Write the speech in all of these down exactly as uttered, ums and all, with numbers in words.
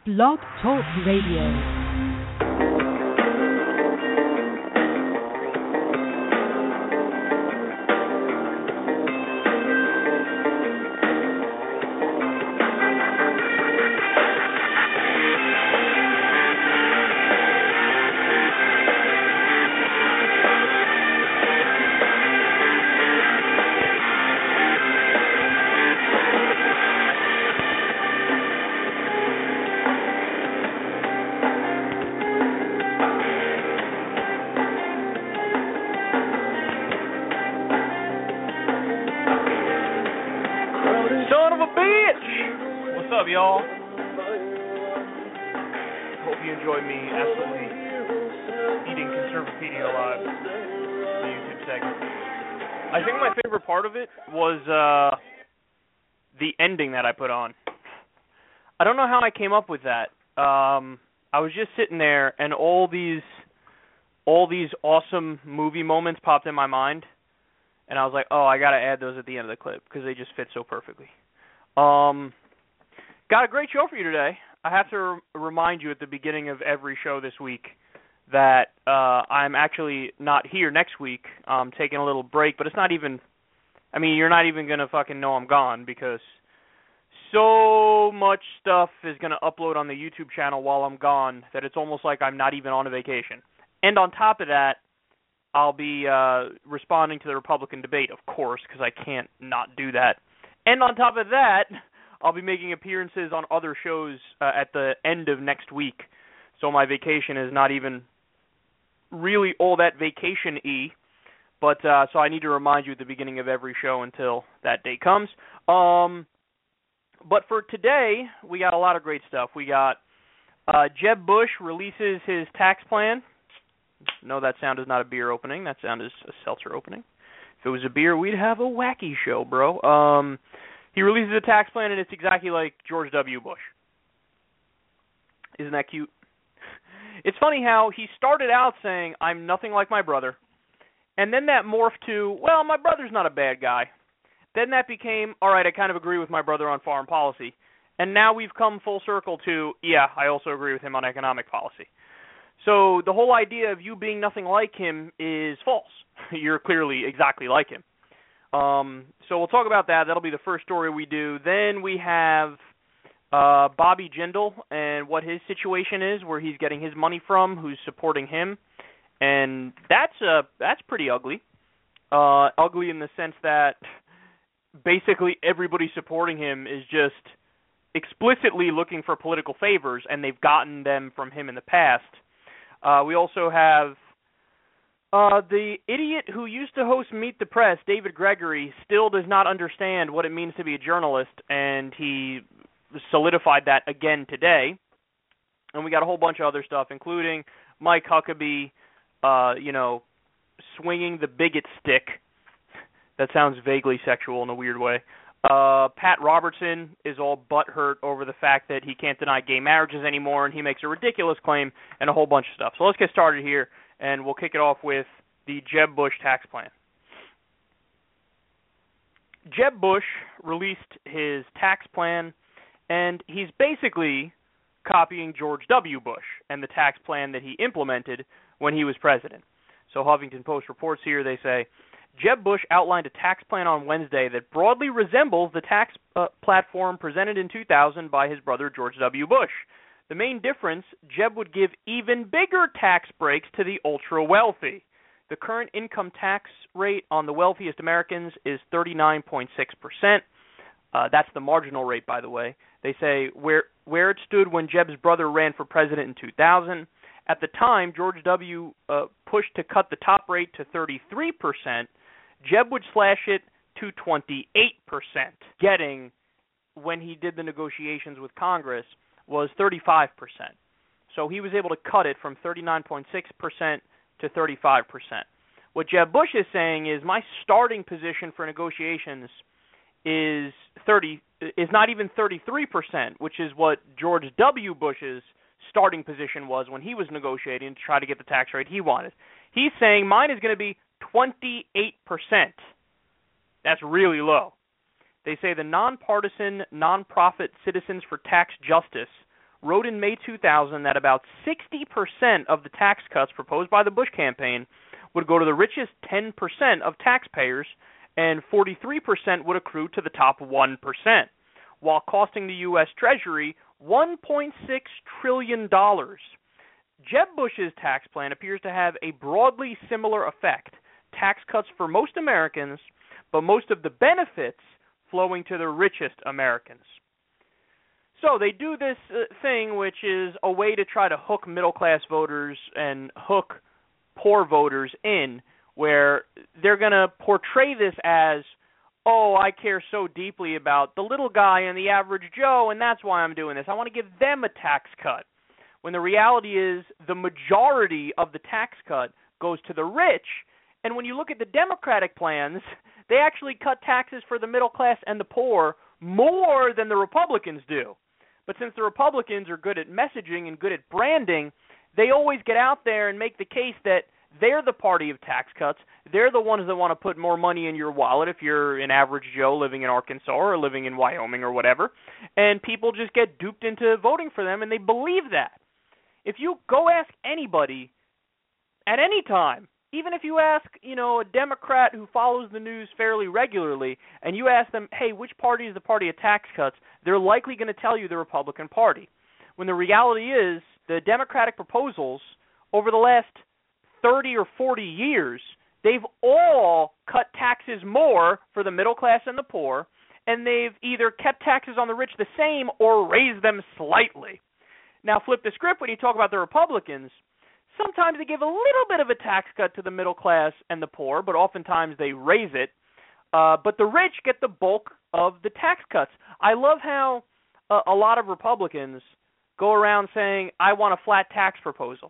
Blog Talk Radio. was uh, the ending that I put on. I don't know how I came up with that. Um, I was just sitting there, and all these, all these awesome movie moments popped in my mind, and I was like, "Oh, I got to add those at the end of the clip because they just fit so perfectly." Um, got a great show for you today. I have to r- remind you at the beginning of every show this week that uh, I'm actually not here next week. I'm taking a little break, but it's not even. I mean, you're not even going to fucking know I'm gone because so much stuff is going to upload on the YouTube channel while I'm gone that it's almost like I'm not even on a vacation. And on top of that, I'll be uh, responding to the Republican debate, of course, because I can't not do that. And on top of that, I'll be making appearances on other shows uh, at the end of next week. So my vacation is not even really all that vacation-y. But uh, so I need to remind you at the beginning of every show until that day comes. Um, but for today, we got a lot of great stuff. We got uh, Jeb Bush releases his tax plan. No, that sound is not a beer opening. That sound is a seltzer opening. If it was a beer, we'd have a wacky show, bro. Um, he releases a tax plan, and it's exactly like George W. Bush. Isn't that cute? It's funny how he started out saying, "I'm nothing like my brother." And then that morphed to, well, my brother's not a bad guy. Then that became, all right, I kind of agree with my brother on foreign policy. And now we've come full circle to, yeah, I also agree with him on economic policy. So the whole idea of you being nothing like him is false. You're clearly exactly like him. Um, so we'll talk about that. That'll be the first story we do. Then we have uh, Bobby Jindal and what his situation is, where he's getting his money from, who's supporting him. And that's uh, that's pretty ugly. Uh, ugly in the sense that basically everybody supporting him is just explicitly looking for political favors, and they've gotten them from him in the past. Uh, we also have uh, the idiot who used to host Meet the Press, David Gregory, still does not understand what it means to be a journalist, and he solidified that again today. And we got a whole bunch of other stuff, including Mike Huckabee, Uh, you know, swinging the bigot stick. That sounds vaguely sexual in a weird way. Uh, Pat Robertson is all butthurt over the fact that he can't deny gay marriages anymore, and he makes a ridiculous claim and a whole bunch of stuff. So let's get started here, and we'll kick it off with the Jeb Bush tax plan. Jeb Bush released his tax plan, and he's basically copying George W. Bush and the tax plan that he implemented when he was president. So Huffington Post reports here, they say, Jeb Bush outlined a tax plan on Wednesday that broadly resembles the tax uh, platform presented in two thousand by his brother George W. Bush. The main difference, Jeb would give even bigger tax breaks to the ultra-wealthy. The current income tax rate on the wealthiest Americans is thirty-nine point six percent. Uh, that's the marginal rate, by the way. They say where where it stood when Jeb's brother ran for president in two thousand. At the time, George W. Uh, pushed to cut the top rate to thirty-three percent. Jeb would slash it to twenty-eight percent. Getting, when he did the negotiations with Congress, was thirty-five percent. So he was able to cut it from thirty-nine point six percent to thirty-five percent. What Jeb Bush is saying is my starting position for negotiations is thirty is not even thirty-three percent, which is what George W. Bush's starting position was when he was negotiating to try to get the tax rate he wanted. He's saying mine is going to be twenty-eight percent. That's really low. They say the nonpartisan, nonprofit Citizens for Tax Justice wrote in May two thousand that about sixty percent of the tax cuts proposed by the Bush campaign would go to the richest ten percent of taxpayers, and forty-three percent would accrue to the top one percent, while costing the U S Treasury one point six trillion dollars. Jeb Bush's tax plan appears to have a broadly similar effect: tax cuts for most Americans, but most of the benefits flowing to the richest Americans. So they do this uh, thing, which is a way to try to hook middle-class voters and hook poor voters in, where they're going to portray this as, oh, I care so deeply about the little guy and the average Joe, and that's why I'm doing this. I want to give them a tax cut. When the reality is the majority of the tax cut goes to the rich, and when you look at the Democratic plans, they actually cut taxes for the middle class and the poor more than the Republicans do. But since the Republicans are good at messaging and good at branding, they always get out there and make the case that they're the party of tax cuts. They're the ones that want to put more money in your wallet if you're an average Joe living in Arkansas or living in Wyoming or whatever. And people just get duped into voting for them, and they believe that. If you go ask anybody at any time, even if you ask, you know, a Democrat who follows the news fairly regularly, and you ask them, hey, which party is the party of tax cuts, they're likely going to tell you the Republican Party. When the reality is the Democratic proposals over the last thirty or forty years, they've all cut taxes more for the middle class and the poor, and they've either kept taxes on the rich the same or raised them slightly. Now flip the script when you talk about the Republicans. Sometimes they give a little bit of a tax cut to the middle class and the poor, but oftentimes they raise it. Uh, but the rich get the bulk of the tax cuts. I love how uh, a lot of Republicans go around saying, I want a flat tax proposal.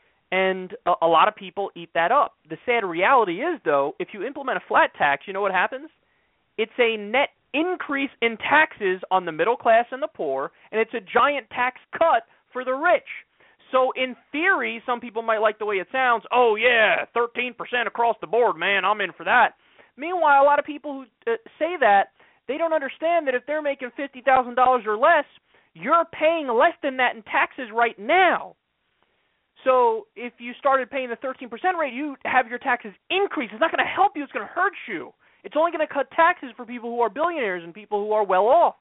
And a, a lot of people eat that up. The sad reality is, though, if you implement a flat tax, you know what happens? It's a net increase in taxes on the middle class and the poor, and it's a giant tax cut for the rich. So in theory, some people might like the way it sounds. Oh, yeah, thirteen percent across the board, man, I'm in for that. Meanwhile, a lot of people who uh, say that, they don't understand that if they're making fifty thousand dollars or less, you're paying less than that in taxes right now. So if you started paying the thirteen percent rate, you have your taxes increase. It's not going to help you. It's going to hurt you. It's only going to cut taxes for people who are billionaires and people who are well off.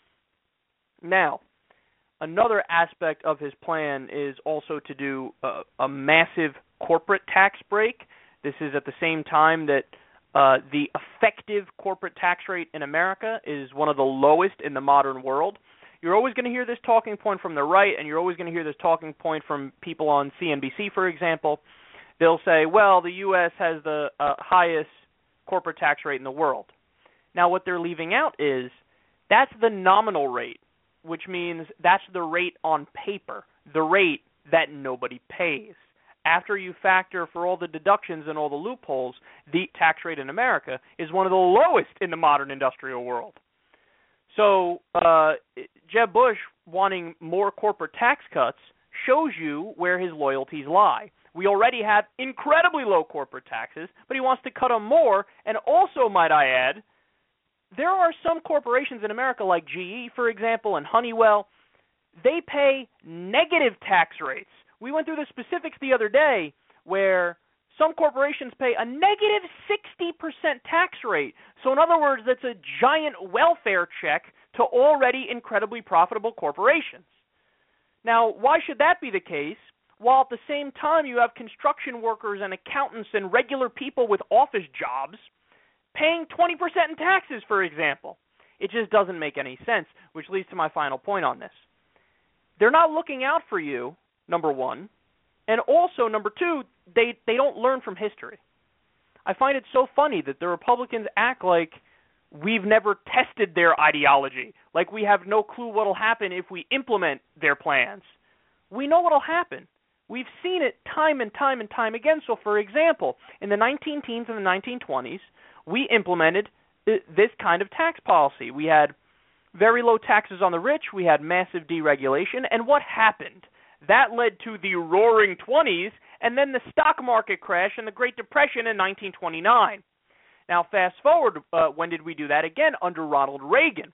Now, another aspect of his plan is also to do a, a massive corporate tax break. This is at the same time that uh, the effective corporate tax rate in America is one of the lowest in the modern world. You're always going to hear this talking point from the right, and you're always going to hear this talking point from people on C N B C, for example. They'll say, well, the U S has the uh, highest corporate tax rate in the world. Now, what they're leaving out is that's the nominal rate, which means that's the rate on paper, the rate that nobody pays. After you factor for all the deductions and all the loopholes, the tax rate in America is one of the lowest in the modern industrial world. So uh, Jeb Bush wanting more corporate tax cuts shows you where his loyalties lie. We already have incredibly low corporate taxes, but he wants to cut them more. And also, might I add, there are some corporations in America like G E, for example, and Honeywell. They pay negative tax rates. We went through the specifics the other day where some corporations pay a negative sixty percent tax rate. So in other words, that's a giant welfare check to already incredibly profitable corporations. Now, why should that be the case, while at the same time you have construction workers and accountants and regular people with office jobs paying twenty percent in taxes, for example? It just doesn't make any sense, which leads to my final point on this. They're not looking out for you, number one, and also, number two, they, they don't learn from history. I find it so funny that the Republicans act like we've never tested their ideology, like we have no clue what will happen if we implement their plans. We know what will happen. We've seen it time and time and time again. So, for example, in the nineteen teens and the nineteen twenties, we implemented this kind of tax policy. We had very low taxes on the rich. We had massive deregulation. And what happened? That led to the roaring twenties and then the stock market crash and the Great Depression in nineteen twenty-nine. Now, fast forward, uh, when did we do that again? Under Ronald Reagan.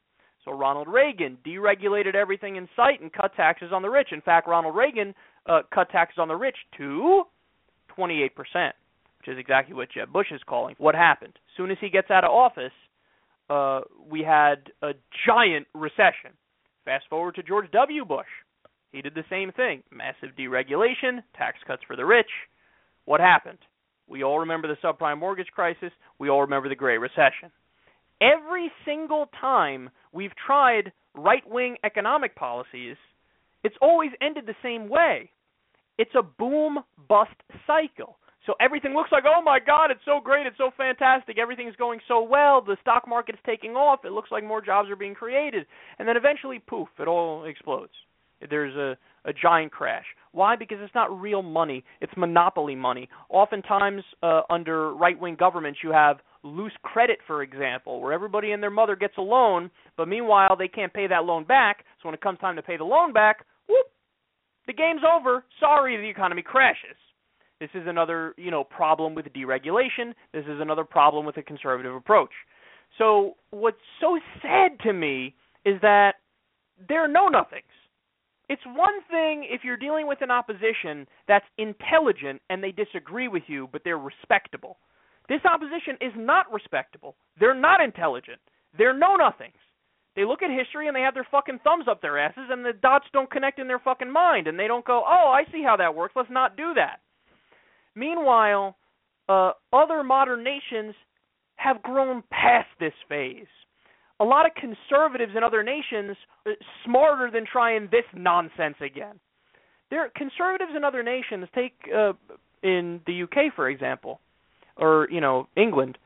So Ronald Reagan deregulated everything in sight and cut taxes on the rich. In fact, Ronald Reagan uh, cut taxes on the rich to twenty-eight percent, which is exactly what Jeb Bush is calling. What happened? As soon as he gets out of office, uh, we had a giant recession. Fast forward to George W. Bush. He did the same thing. Massive deregulation, tax cuts for the rich. What happened? We all remember the subprime mortgage crisis. We all remember the Great Recession. Every single time we've tried right-wing economic policies, it's always ended the same way. It's a boom-bust cycle. So everything looks like, oh my God, it's so great, it's so fantastic, everything's going so well, the stock market is taking off, it looks like more jobs are being created. And then eventually, poof, it all explodes. There's a, a giant crash. Why? Because it's not real money. It's monopoly money. Oftentimes, uh, under right-wing governments, you have loose credit, for example, where everybody and their mother gets a loan, but meanwhile, they can't pay that loan back. So when it comes time to pay the loan back, whoop, the game's over. Sorry, the economy crashes. This is another, you know, problem with deregulation. This is another problem with a conservative approach. So what's so sad to me is that there are know-nothings. It's one thing if you're dealing with an opposition that's intelligent and they disagree with you, but they're respectable. This opposition is not respectable. They're not intelligent. They're know-nothings. They look at history and they have their fucking thumbs up their asses and the dots don't connect in their fucking mind. And they don't go, oh, I see how that works. Let's not do that. Meanwhile, uh, other modern nations have grown past this phase. A lot of conservatives in other nations are smarter than trying this nonsense again. There, conservatives in other nations, take uh, in the U K, for example, or, you know, England,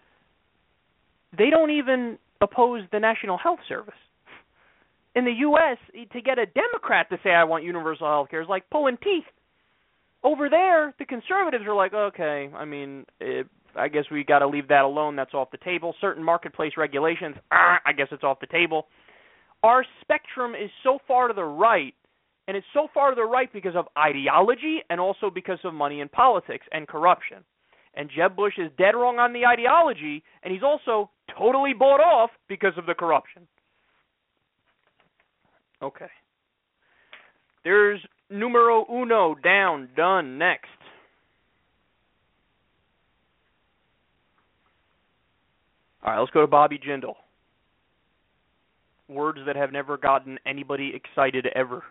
they don't even oppose the National Health Service. In the U S, to get a Democrat to say, I want universal health care is like pulling teeth. Over there, the conservatives are like, okay, I mean, it, I guess we got to leave that alone. That's off the table. Certain marketplace regulations, ah, I guess it's off the table. Our spectrum is so far to the right, and it's so far to the right because of ideology and also because of money in politics and corruption. And Jeb Bush is dead wrong on the ideology, and he's also totally bought off because of the corruption. Okay. There's numero uno, down, done, next. All right, let's go to Bobby Jindal. Words that have never gotten anybody excited ever.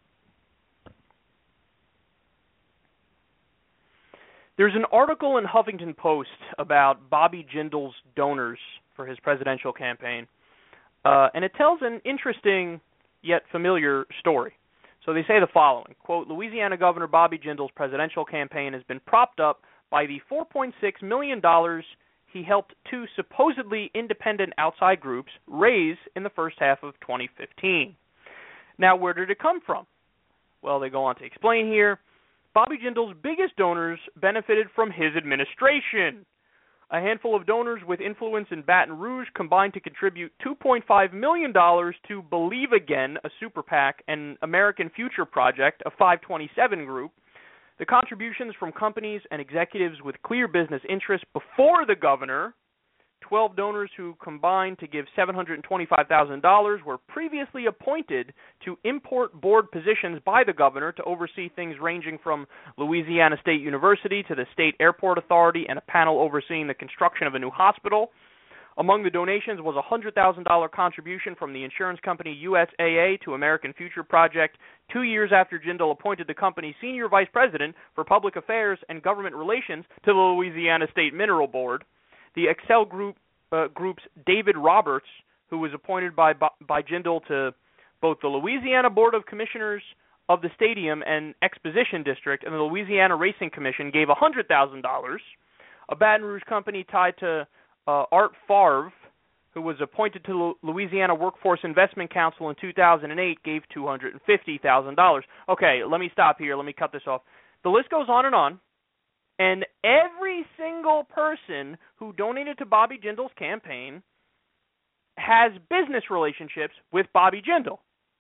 There's an article in Huffington Post about Bobby Jindal's donors for his presidential campaign, uh, and it tells an interesting yet familiar story. So they say the following, quote, Louisiana Governor Bobby Jindal's presidential campaign has been propped up by the four point six million dollars he helped two supposedly independent outside groups raise in the first half of twenty fifteen. Now, where did it come from? Well, they go on to explain here. Bobby Jindal's biggest donors benefited from his administration. A handful of donors with influence in Baton Rouge combined to contribute two point five million dollars to Believe Again, a super PAC, and American Future Project, a five twenty-seven group. The contributions from companies and executives with clear business interests before the governor, twelve donors who combined to give seven hundred twenty-five thousand dollars, were previously appointed to import board positions by the governor to oversee things ranging from Louisiana State University to the State Airport Authority and a panel overseeing the construction of a new hospital. Among the donations was a one hundred thousand dollars contribution from the insurance company U S A A to American Future Project two years after Jindal appointed the company's senior vice president for public affairs and government relations to the Louisiana State Mineral Board. The Excel Group uh, Group's David Roberts, who was appointed by, by Jindal to both the Louisiana Board of Commissioners of the Stadium and Exposition District and the Louisiana Racing Commission, gave one hundred thousand dollars. A Baton Rouge company tied to Uh, Art Favre, who was appointed to the Louisiana Workforce Investment Council in two thousand eight, gave two hundred fifty thousand dollars. Okay, let me stop here. Let me cut this off. The list goes on and on, and every single person who donated to Bobby Jindal's campaign has business relationships with Bobby Jindal.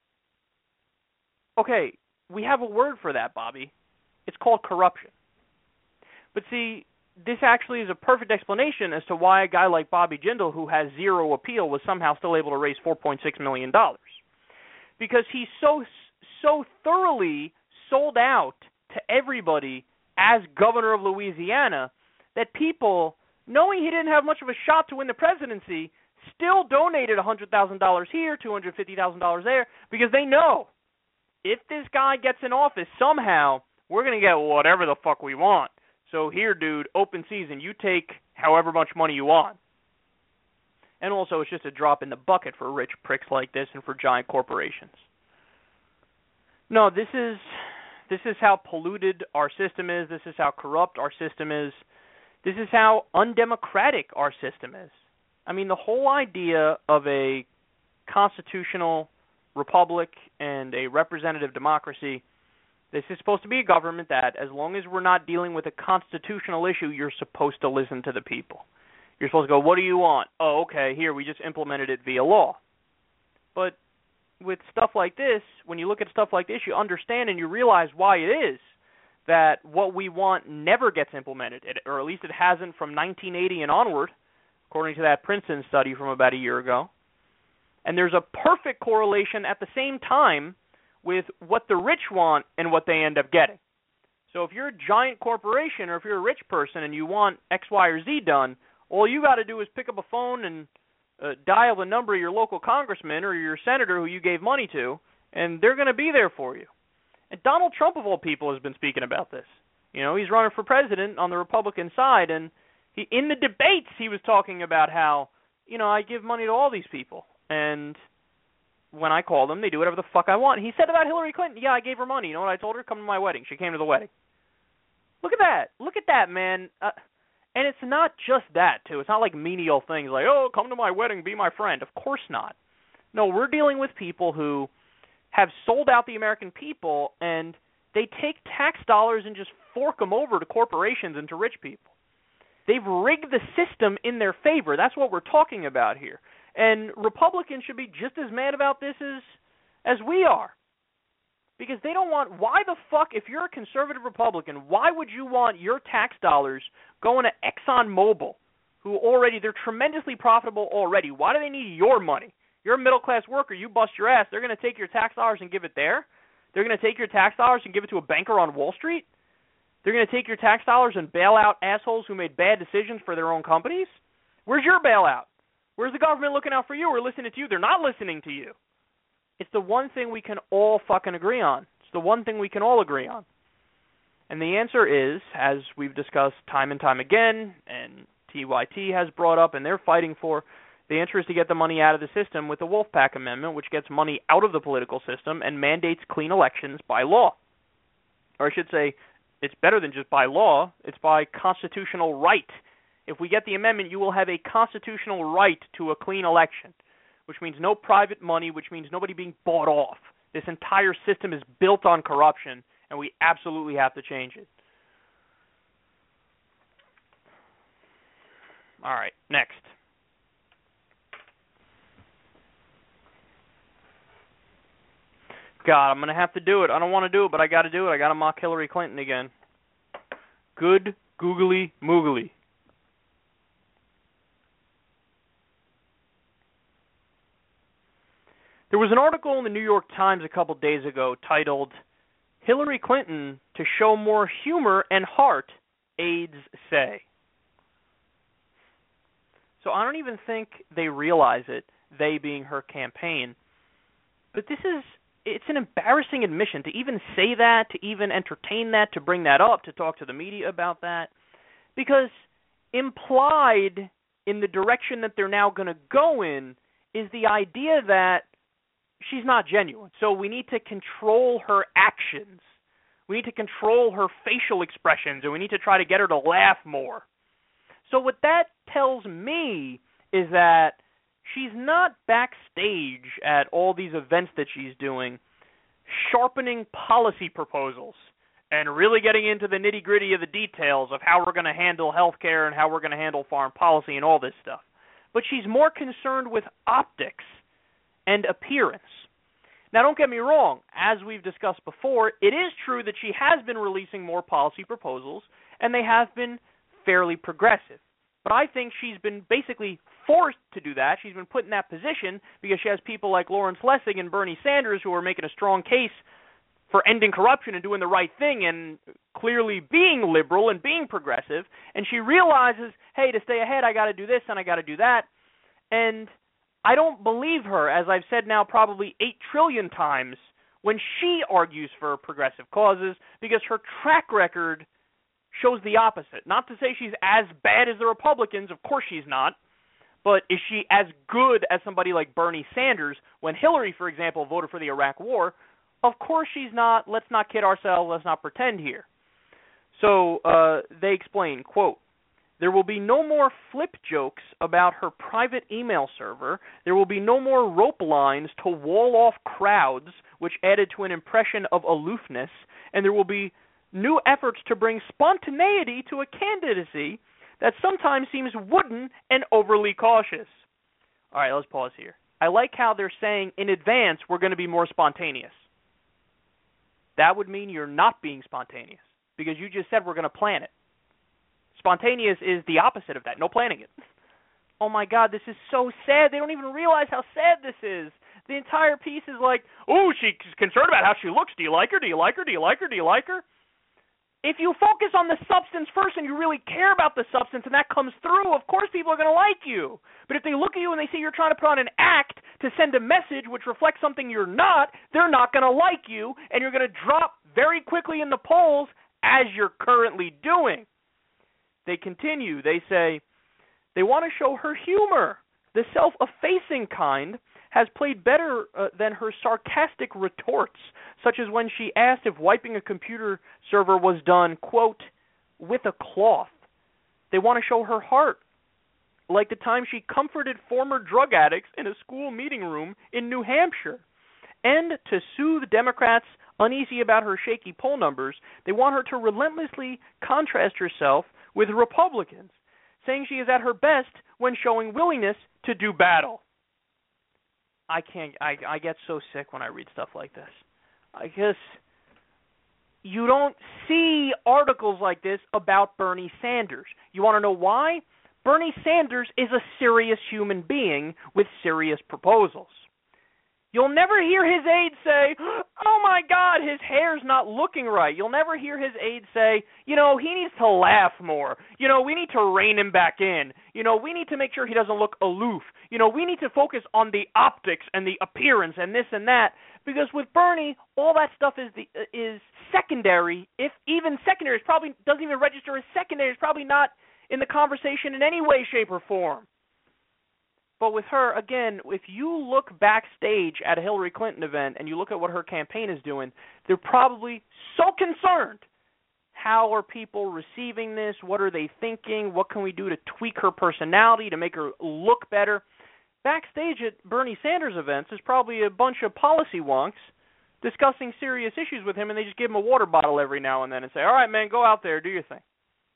Okay, we have a word for that, Bobby. It's called corruption. But see, this actually is a perfect explanation as to why a guy like Bobby Jindal, who has zero appeal, was somehow still able to raise four point six million dollars. Because he so, so thoroughly sold out to everybody as governor of Louisiana that people, knowing he didn't have much of a shot to win the presidency, still donated one hundred thousand dollars here, two hundred fifty thousand dollars there, because they know if this guy gets in office somehow, we're going to get whatever the fuck we want. So here, dude, open season, you take however much money you want. And also, it's just a drop in the bucket for rich pricks like this and for giant corporations. No, this is this is how polluted our system is. This is how corrupt our system is. This is how undemocratic our system is. I mean, the whole idea of a constitutional republic and a representative democracy, this is supposed to be a government that, as long as we're not dealing with a constitutional issue, you're supposed to listen to the people. You're supposed to go, what do you want? Oh, okay, here, we just implemented it via law. But with stuff like this, when you look at stuff like this, you understand and you realize why it is that what we want never gets implemented, it, or at least it hasn't from nineteen eighty and onward, according to that Princeton study from about a year ago. And there's a perfect correlation at the same time with what the rich want and what they end up getting. So if you're a giant corporation or if you're a rich person and you want X, Y, or Z done, all you got to do is pick up a phone and uh, dial the number of your local congressman or your senator who you gave money to, and they're going to be there for you. And Donald Trump, of all people, has been speaking about this. You know, he's running for president on the Republican side, and he, in the debates he was talking about how, you know, I give money to all these people, and when I call them, they do whatever the fuck I want. He said about Hillary Clinton, yeah, I gave her money. You know what I told her? Come to my wedding. She came to the wedding. Look at that. Look at that, man. Uh, and it's not just that, too. It's not like menial things like, oh, come to my wedding, be my friend. Of course not. No, we're dealing with people who have sold out the American people, and they take tax dollars and just fork them over to corporations and to rich people. They've rigged the system in their favor. That's what we're talking about here. And Republicans should be just as mad about this as, as we are. Because they don't want, why the fuck, if you're a conservative Republican, why would you want your tax dollars going to ExxonMobil, who already, they're tremendously profitable already. Why do they need your money? You're a middle-class worker, you bust your ass, they're going to take your tax dollars and give it there? They're going to take your tax dollars and give it to a banker on Wall Street? They're going to take your tax dollars and bail out assholes who made bad decisions for their own companies? Where's your bailout? Where's the government looking out for you or listening to you? They're not listening to you. It's the one thing we can all fucking agree on. It's the one thing we can all agree on. And the answer is, as we've discussed time and time again, and T Y T has brought up and they're fighting for, the answer is to get the money out of the system with the Wolfpack Amendment, which gets money out of the political system and mandates clean elections by law. Or I should say, it's better than just by law, it's by constitutional right. If we get the amendment, you will have a constitutional right to a clean election, which means no private money, which means nobody being bought off. This entire system is built on corruption, and we absolutely have to change it. All right, next. God, I'm going to have to do it. I don't want to do it, but I got to do it. I got to mock Hillary Clinton again. Good googly moogly. There was an article in the New York Times a couple days ago titled, Hillary Clinton to show more humor and heart, aides say. So I don't even think they realize it, they being her campaign. But this is, it's an embarrassing admission to even say that, to even entertain that, to bring that up, to talk to the media about that. Because implied in the direction that they're now going to go in is the idea that she's not genuine. So we need to control her actions. We need to control her facial expressions, and we need to try to get her to laugh more. So what that tells me is that she's not backstage at all these events that she's doing, sharpening policy proposals and really getting into the nitty-gritty of the details of how we're going to handle healthcare and how we're going to handle foreign policy and all this stuff. But she's more concerned with optics and appearance. Now, don't get me wrong. As we've discussed before, it is true that she has been releasing more policy proposals, and they have been fairly progressive. But I think she's been basically forced to do that. She's been put in that position because she has people like Lawrence Lessig and Bernie Sanders who are making a strong case for ending corruption and doing the right thing and clearly being liberal and being progressive. And she realizes, hey, to stay ahead, I got to do this and I got to do that. And I don't believe her, as I've said now probably eight trillion times, when she argues for progressive causes, because her track record shows the opposite. Not to say she's as bad as the Republicans, of course she's not, but is she as good as somebody like Bernie Sanders when Hillary, for example, voted for the Iraq War? Of course she's not. Let's not kid ourselves. Let's not pretend here. So uh, they explain, quote, there will be no more flip jokes about her private email server. There will be no more rope lines to wall off crowds, which added to an impression of aloofness. And there will be new efforts to bring spontaneity to a candidacy that sometimes seems wooden and overly cautious. All right, let's pause here. I like how they're saying in advance we're going to be more spontaneous. That would mean you're not being spontaneous because you just said we're going to plan it. Spontaneous is the opposite of that, no planning it. Oh my God, this is so sad. They don't even realize how sad this is. The entire piece is like, oh, she's concerned about how she looks. Do you like her? Do you like her? Do you like her? Do you like her? If you focus on the substance first and you really care about the substance and that comes through, of course people are going to like you. But if they look at you and they see you're trying to put on an act to send a message which reflects something you're not, they're not going to like you, and you're going to drop very quickly in the polls as you're currently doing. They continue. They say they want to show her humor. The self-effacing kind has played better uh, than her sarcastic retorts, such as when she asked if wiping a computer server was done, quote, with a cloth. They want to show her heart, like the time she comforted former drug addicts in a school meeting room in New Hampshire. And to soothe Democrats uneasy about her shaky poll numbers, they want her to relentlessly contrast herself with Republicans, saying she is at her best when showing willingness to do battle. I can't, I, I get so sick when I read stuff like this. I guess you don't see articles like this about Bernie Sanders. You want to know why? Bernie Sanders is a serious human being with serious proposals. You'll never hear his aides say, oh my God, his hair's not looking right. You'll never hear his aides say, you know, he needs to laugh more. You know, we need to rein him back in. You know, we need to make sure he doesn't look aloof. You know, we need to focus on the optics and the appearance and this and that. Because with Bernie, all that stuff is the is secondary. If even secondary, it probably doesn't even register as secondary. It's probably not in the conversation in any way, shape, or form. But with her, again, if you look backstage at a Hillary Clinton event and you look at what her campaign is doing, they're probably so concerned. How are people receiving this? What are they thinking? What can we do to tweak her personality to make her look better? Backstage at Bernie Sanders events is probably a bunch of policy wonks discussing serious issues with him, and they just give him a water bottle every now and then and say, all right, man, go out there, do your thing.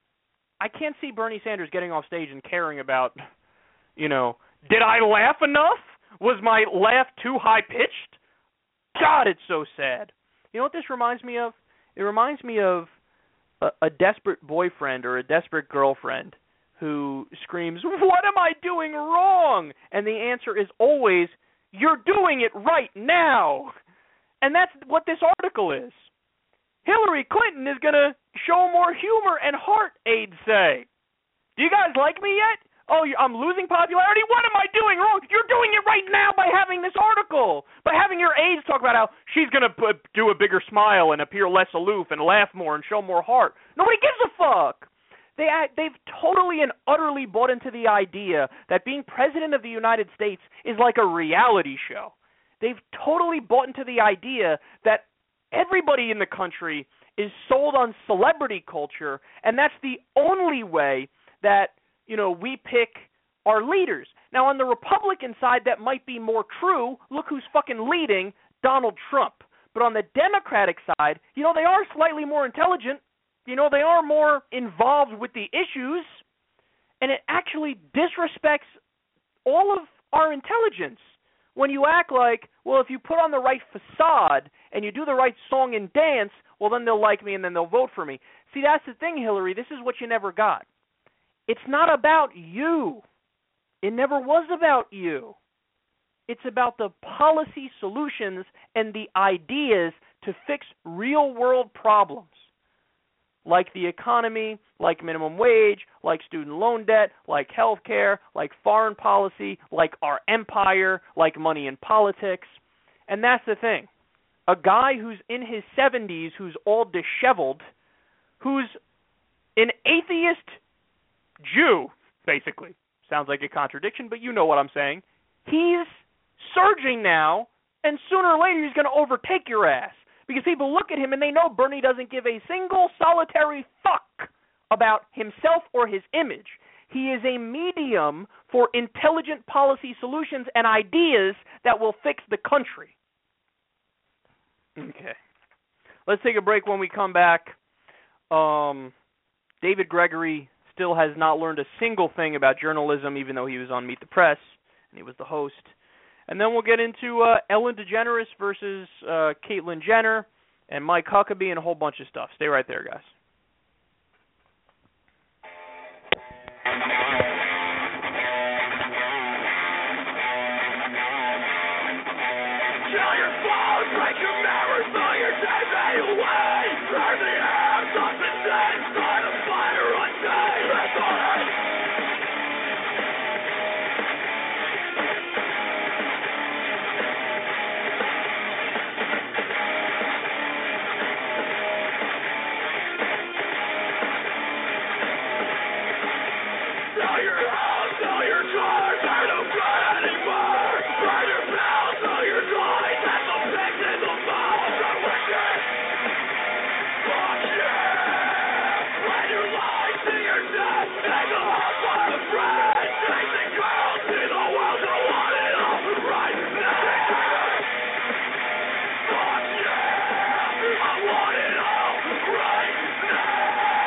I can't see Bernie Sanders getting off stage and caring about, you know, did I laugh enough? Was my laugh too high-pitched? God, it's so sad. You know what this reminds me of? It reminds me of a, a desperate boyfriend or a desperate girlfriend who screams, what am I doing wrong? And the answer is always, you're doing it right now. And that's what this article is. Hillary Clinton is going to show more humor and heart, aides say. Do you guys like me yet? Oh, I'm losing popularity? What am I doing wrong? You're doing it right now by having this article, by having your aides talk about how she's going to do a bigger smile and appear less aloof and laugh more and show more heart. Nobody gives a fuck. They, they've totally and utterly bought into the idea that being president of the United States is like a reality show. They've totally bought into the idea that everybody in the country is sold on celebrity culture, and that's the only way that you know, we pick our leaders. Now, on the Republican side, that might be more true. Look who's fucking leading, Donald Trump. But on the Democratic side, you know, they are slightly more intelligent. You know, they are more involved with the issues. And it actually disrespects all of our intelligence when you act like, well, if you put on the right facade and you do the right song and dance, well, then they'll like me and then they'll vote for me. See, that's the thing, Hillary. This is what you never got. It's not about you. It never was about you. It's about the policy solutions and the ideas to fix real-world problems, like the economy, like minimum wage, like student loan debt, like health care, like foreign policy, like our empire, like money in politics. And that's the thing. A guy who's in his seventies, who's all disheveled, who's an atheist Jew, basically. Sounds like a contradiction, but you know what I'm saying. He's surging now, and sooner or later he's going to overtake your ass. Because people look at him and they know Bernie doesn't give a single solitary fuck about himself or his image. He is a medium for intelligent policy solutions and ideas that will fix the country. Okay. Let's take a break. When we come back, um, David Gregory still has not learned a single thing about journalism, even though he was on Meet the Press, and he was the host. And then we'll get into uh, Ellen DeGeneres versus uh, Caitlyn Jenner and Mike Huckabee and a whole bunch of stuff. Stay right there, guys. Kill your phone, break your mirrors, throw your T V away. Turn the amps up and dance, start a fire on day. That's all right. Sell your house, sell your car, they're no good anymore. Burn your bills, sell your toys, and the pigs in the mouth. They're wicked. Fuck yeah. When you lie to your death, take a house on a friend. Chasing girls, see the world, I want it all right now. Fuck yeah. I want it all right now.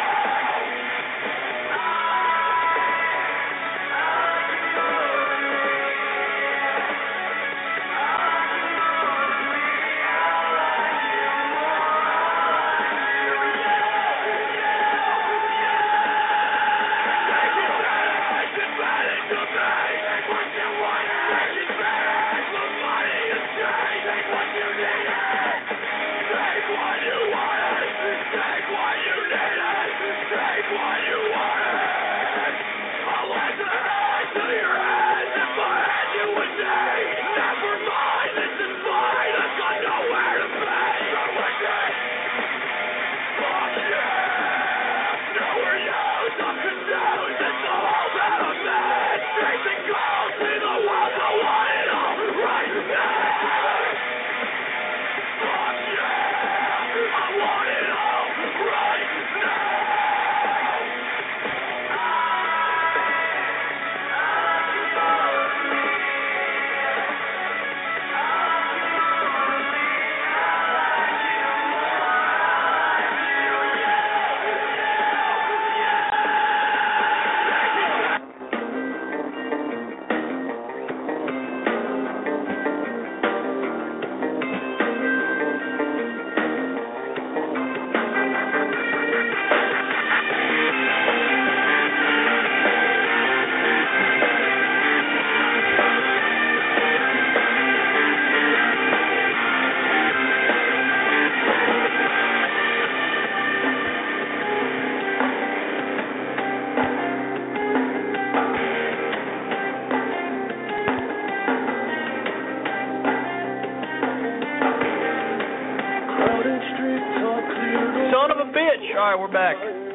All right, we're back.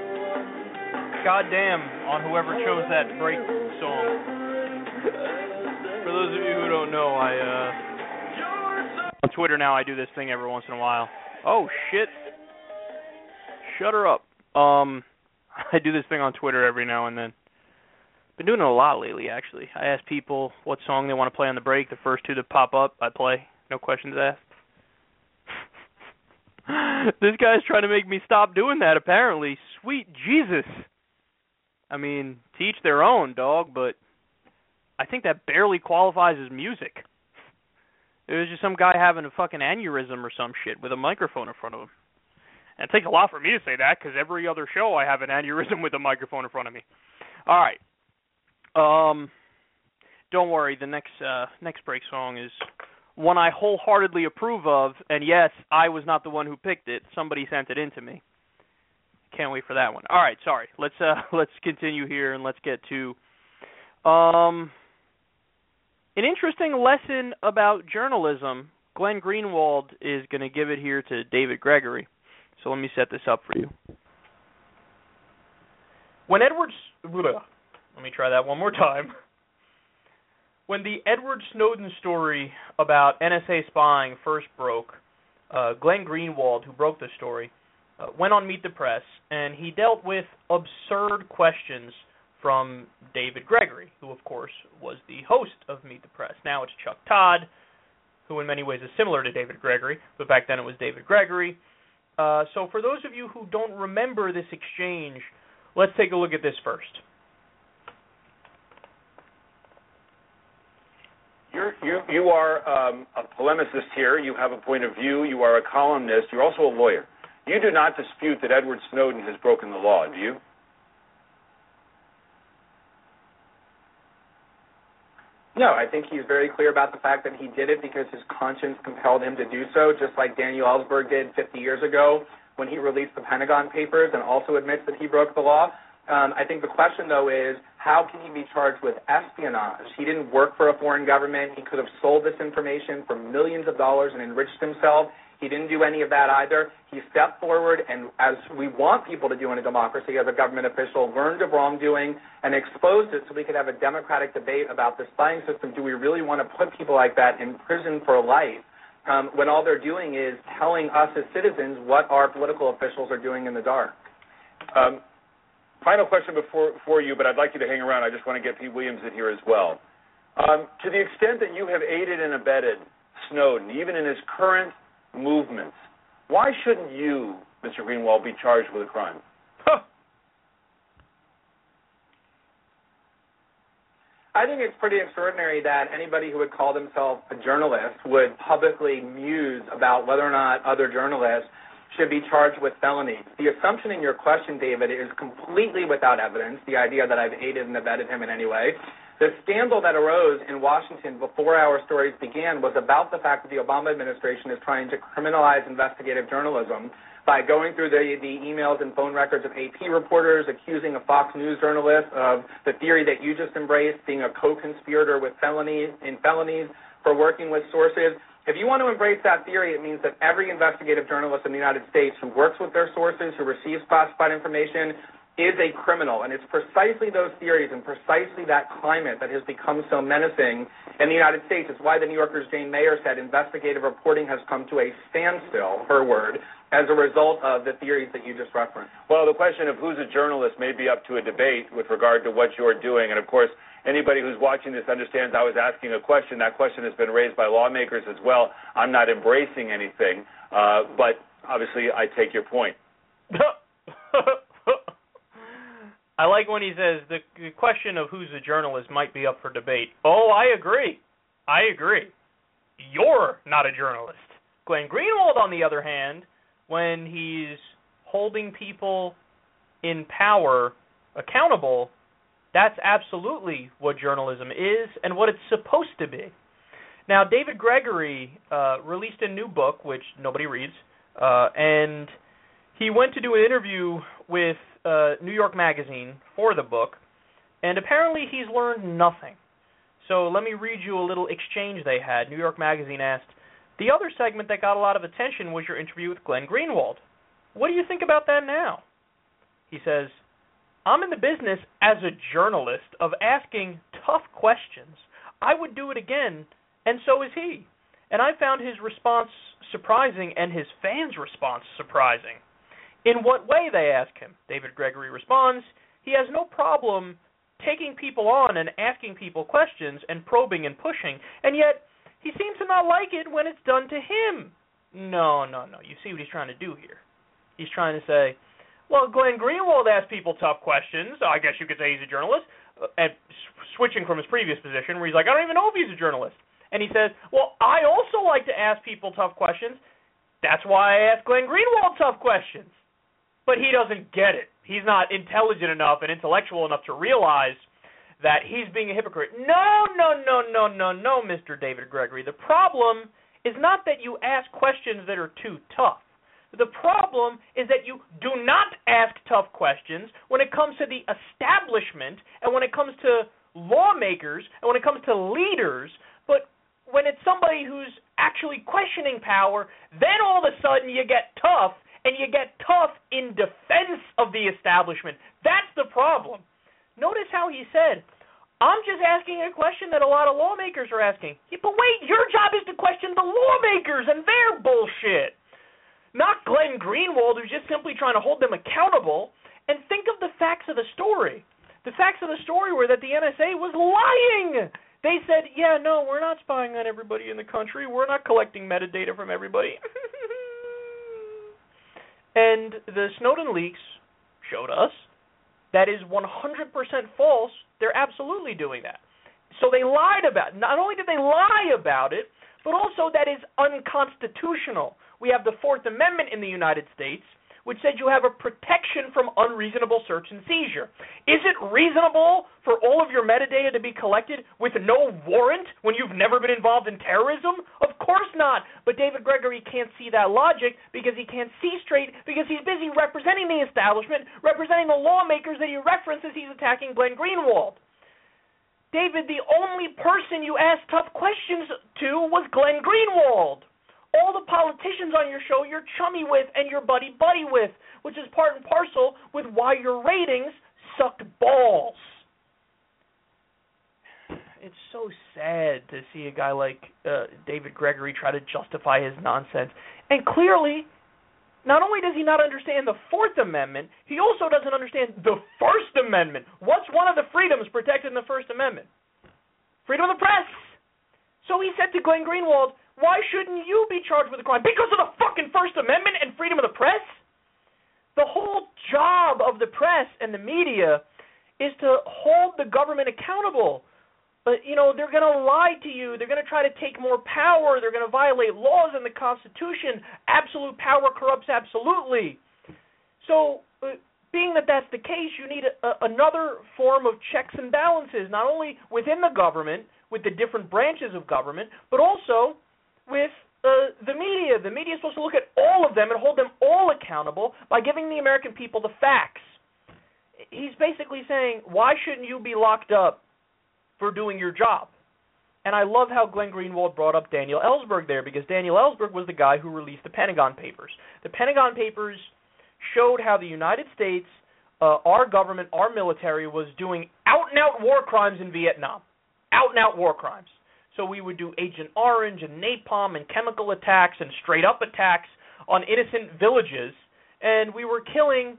Goddamn on whoever chose that break song. For those of you who don't know, I, uh, on Twitter now, I do this thing every once in a while. Oh, shit. Shut her up. Um, I do this thing on Twitter every now and then. Been doing it a lot lately, actually. I ask people what song they want to play on the break. The first two that pop up, I play. No questions asked. This guy's trying to make me stop doing that, apparently. Sweet Jesus. I mean, to each their own, dog, but I think that barely qualifies as music. It was just some guy having a fucking aneurysm or some shit with a microphone in front of him. And it takes a lot for me to say that, because every other show I have an aneurysm with a microphone in front of me. All right. Um, don't worry. The next uh, next break song is one I wholeheartedly approve of, and yes, I was not the one who picked it. Somebody sent it in to me. Can't wait for that one. All right, sorry. Let's uh, let's continue here and let's get to um, an interesting lesson about journalism. Glenn Greenwald is going to give it here to David Gregory. So let me set this up for you. When Edward, let me try that one more time. When the Edward Snowden story about N S A spying first broke, uh, Glenn Greenwald, who broke the story, uh, went on Meet the Press, and he dealt with absurd questions from David Gregory, who, of course, was the host of Meet the Press. Now it's Chuck Todd, who in many ways is similar to David Gregory, but back then it was David Gregory. Uh, so for those of you who don't remember this exchange, let's take a look at this first. You're, you you are um, a polemicist here. You have a point of view. You are a columnist. You're also a lawyer. You do not dispute that Edward Snowden has broken the law, do you? No, I think he's very clear about the fact that he did it because his conscience compelled him to do so, just like Daniel Ellsberg did fifty years ago when he released the Pentagon Papers and also admits that he broke the law. Um, I think the question, though, is how can he be charged with espionage? He didn't work for a foreign government. He could have sold this information for millions of dollars and enriched himself. He didn't do any of that either. He stepped forward and, as we want people to do in a democracy as a government official, learned of wrongdoing and exposed it so we could have a democratic debate about the spying system. Do we really want to put people like that in prison for life um, when all they're doing is telling us as citizens what our political officials are doing in the dark? Um, Final question before for you, but I'd like you to hang around. I just want to get Pete Williams in here as well. Um, to the extent that you have aided and abetted Snowden, even in his current movements, why shouldn't you, Mister Greenwald, be charged with a crime? Huh. I think it's pretty extraordinary that anybody who would call themselves a journalist would publicly muse about whether or not other journalists should be charged with felonies. The assumption in your question, David, is completely without evidence, the idea that I've aided and abetted him in any way. The scandal that arose in Washington before our stories began was about the fact that the Obama administration is trying to criminalize investigative journalism by going through the, the emails and phone records of A P reporters, accusing a Fox News journalist of the theory that you just embraced, being a co-conspirator with felonies, in felonies for working with sources. If you want to embrace that theory, it means that every investigative journalist in the United States who works with their sources, who receives classified information, is a criminal. And it's precisely those theories and precisely that climate that has become so menacing in the United States. It's why the New Yorker's Jane Mayer said investigative reporting has come to a standstill, her word, as a result of the theories that you just referenced. Well, the question of who's a journalist may be up to a debate with regard to what you're doing. And, of course, anybody who's watching this understands I was asking a question. That question has been raised by lawmakers as well. I'm not embracing anything, uh, but obviously I take your point. I like when he says the, the question of who's a journalist might be up for debate. Oh, I agree. I agree. You're not a journalist. Glenn Greenwald, on the other hand, when he's holding people in power accountable, that's absolutely what journalism is and what it's supposed to be. Now, David Gregory uh, released a new book, which nobody reads, uh, and he went to do an interview with uh, New York Magazine for the book, and apparently he's learned nothing. So let me read you a little exchange they had. New York Magazine asked, "The other segment that got a lot of attention was your interview with Glenn Greenwald. What do you think about that now?" He says, "I'm in the business as a journalist of asking tough questions. I would do it again, and so is he. And I found his response surprising and his fans' response surprising." In what way, they ask him. David Gregory responds, he has no problem taking people on and asking people questions and probing and pushing, and yet he seems to not like it when it's done to him. No, no, no. You see what he's trying to do here. He's trying to say, well, Glenn Greenwald asks people tough questions. I guess you could say he's a journalist. Uh, and switching from his previous position where he's like, I don't even know if he's a journalist. And he says, well, I also like to ask people tough questions. That's why I ask Glenn Greenwald tough questions. but he doesn't get it. He's not intelligent enough and intellectual enough to realize that he's being a hypocrite. No, no, no, no, no, no, Mister David Gregory. The problem is not that you ask questions that are too tough. The problem is that you do not ask tough questions when it comes to the establishment and when it comes to lawmakers and when it comes to leaders, but when it's somebody who's actually questioning power, then all of a sudden you get tough, and you get tough in defense of the establishment. That's the problem. Notice how he said, I'm just asking a question that a lot of lawmakers are asking. Yeah, but wait, your job is to question the lawmakers and their bullshit. Not Glenn Greenwald, who's just simply trying to hold them accountable. And think of the facts of the story. The facts of the story were that the N S A was lying. They said, yeah, no, we're not spying on everybody in the country. We're not collecting metadata from everybody. And the Snowden leaks showed us that is one hundred percent false. They're absolutely doing that. So they lied about it. Not only did they lie about it, but also that is unconstitutional. We have the Fourth Amendment in the United States, which said you have a protection from unreasonable search and seizure. Is it reasonable for all of your metadata to be collected with no warrant when you've never been involved in terrorism? Of course not. But David Gregory can't see that logic because he can't see straight, because he's busy representing the establishment, representing the lawmakers that he references he's attacking Glenn Greenwald. David, the only person you asked tough questions to was Glenn Greenwald. All the politicians on your show you're chummy with and you're buddy-buddy with, which is part and parcel with why your ratings sucked balls. It's so sad to see a guy like uh, David Gregory try to justify his nonsense. And clearly, not only does he not understand the Fourth Amendment, he also doesn't understand the First Amendment. What's one of the freedoms protected in the First Amendment? Freedom of the press. So he said to Glenn Greenwald, why shouldn't you be charged with a crime? Because of the fucking First Amendment and freedom of the press? The whole job of the press and the media is to hold the government accountable. But, you know, they're going to lie to you. They're going to try to take more power. They're going to violate laws and the Constitution. Absolute power corrupts absolutely. So, uh, being that that's the case, you need a, a, another form of checks and balances, not only within the government, with the different branches of government, but also with uh, the media. The media is supposed to look at all of them and hold them all accountable by giving the American people the facts. He's basically saying, why shouldn't you be locked up for doing your job? And I love how Glenn Greenwald brought up Daniel Ellsberg there, because Daniel Ellsberg was the guy who released the Pentagon Papers. The Pentagon Papers showed how the United States, uh, our government, our military, was doing out-and-out war crimes in Vietnam. Out-and-out war crimes. So we would do Agent Orange and napalm and chemical attacks and straight-up attacks on innocent villages, and we were killing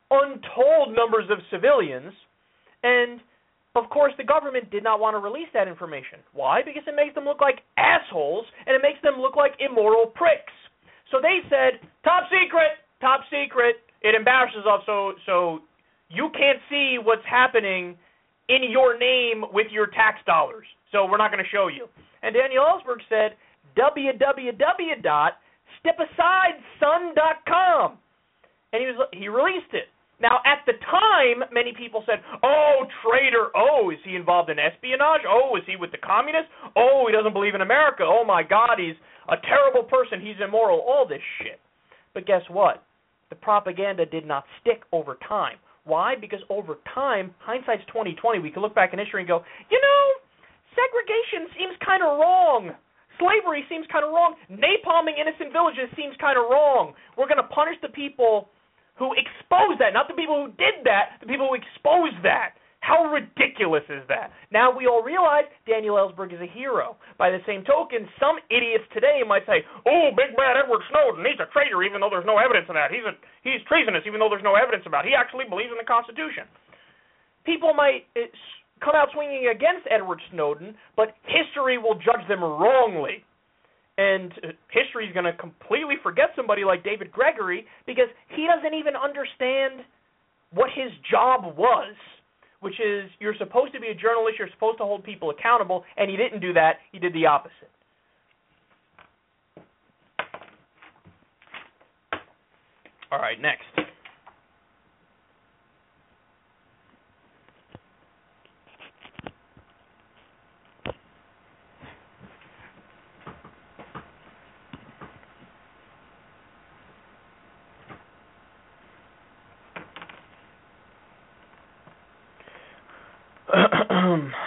untold numbers of civilians, and, of course, the government did not want to release that information. Why? Because it makes them look like assholes, and it makes them look like immoral pricks. So they said, top secret, top secret, it embarrasses us, so, so you can't see what's happening in your name with your tax dollars. So we're not going to show you. And Daniel Ellsberg said, w w w dot step aside son dot com. And he was he released it. Now, at the time, many people said, oh, traitor. Oh, is he involved in espionage? Oh, is he with the communists? Oh, he doesn't believe in America. Oh, my God, he's a terrible person. He's immoral. All this shit. But guess what? The propaganda did not stick over time. Why? Because over time, hindsight's twenty twenty. We can look back in history and go, you know, segregation seems kind of wrong. Slavery seems kind of wrong. Napalming innocent villages seems kind of wrong. We're going to punish the people who exposed that, not the people who did that, the people who exposed that. How ridiculous is that? Now we all realize Daniel Ellsberg is a hero. By the same token, some idiots today might say, oh, big bad Edward Snowden, he's a traitor even though there's no evidence of that. He's a, he's treasonous even though there's no evidence about it. He actually believes in the Constitution. People might uh, come out swinging against Edward Snowden, but history will judge them wrongly. And uh, history is going to completely forget somebody like David Gregory because he doesn't even understand what his job was, which is you're supposed to be a journalist, you're supposed to hold people accountable, and he didn't do that. He did the opposite. All right, next.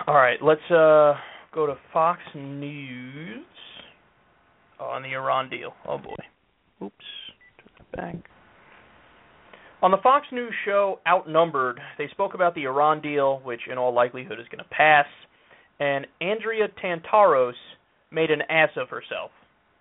All right, let's uh, go to Fox News on the Iran deal. Oh, boy. Oops. Took it back. On the Fox News show, Outnumbered, they spoke about the Iran deal, which in all likelihood is going to pass, and Andrea Tantaros made an ass of herself.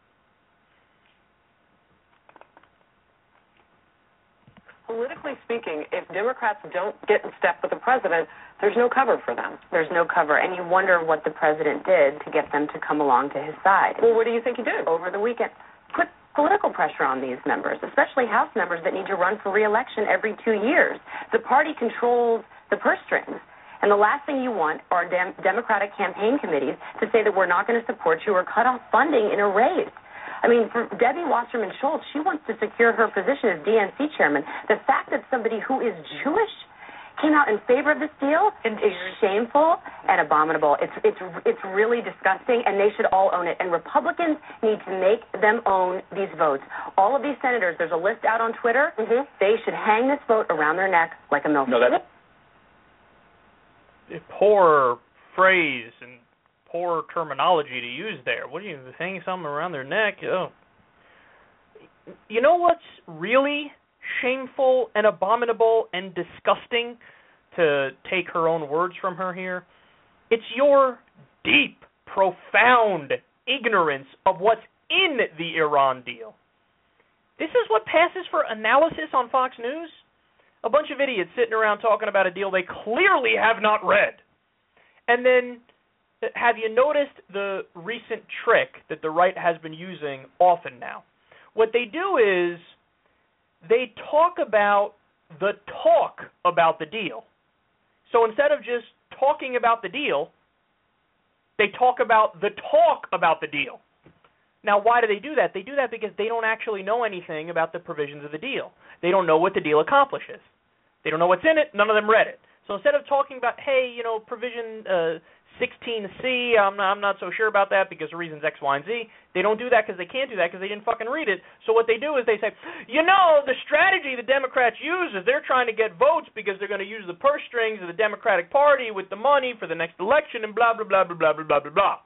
Politically speaking, if Democrats don't get in step with the president, there's no cover for them. There's no cover, and you wonder what the president did to get them to come along to his side. Well, what do you think he did? Over the weekend, put political pressure on these members, especially House members that need to run for re-election every two years. The party controls the purse strings, and the last thing you want are dem- Democratic campaign committees to say that we're not going to support you or cut off funding in a race. I mean, for Debbie Wasserman Schultz, she wants to secure her position as D N C chairman. The fact that somebody who is Jewish came out in favor of this deal is shameful and abominable. It's it's it's really disgusting, and they should all own it. And Republicans need to make them own these votes. All of these senators, there's a list out on Twitter. Mm-hmm. They should hang this vote around their neck like a millstone. No, that's poor phrase and poor terminology to use there. What are you hanging something around their neck? Oh. You know what's really shameful and abominable and disgusting, to take her own words from her here? It's your deep, profound ignorance of what's in the Iran deal. This is what passes for analysis on Fox News? A bunch of idiots sitting around talking about a deal they clearly have not read. And then, have you noticed the recent trick that the right has been using often now? What they do is they talk about the talk about the deal. So instead of just talking about the deal, they talk about the talk about the deal. Now, why do they do that? They do that because they don't actually know anything about the provisions of the deal. They don't know what the deal accomplishes. They don't know what's in it. None of them read it. So instead of talking about, hey, you know, provision uh, sixteen C, I'm not, I'm not so sure about that because of reasons X, Y, and Z, they don't do that because they can't do that because they didn't fucking read it. So what they do is they say, you know, the strategy the Democrats use is they're trying to get votes because they're going to use the purse strings of the Democratic Party with the money for the next election and blah, blah, blah, blah, blah, blah, blah, blah, blah.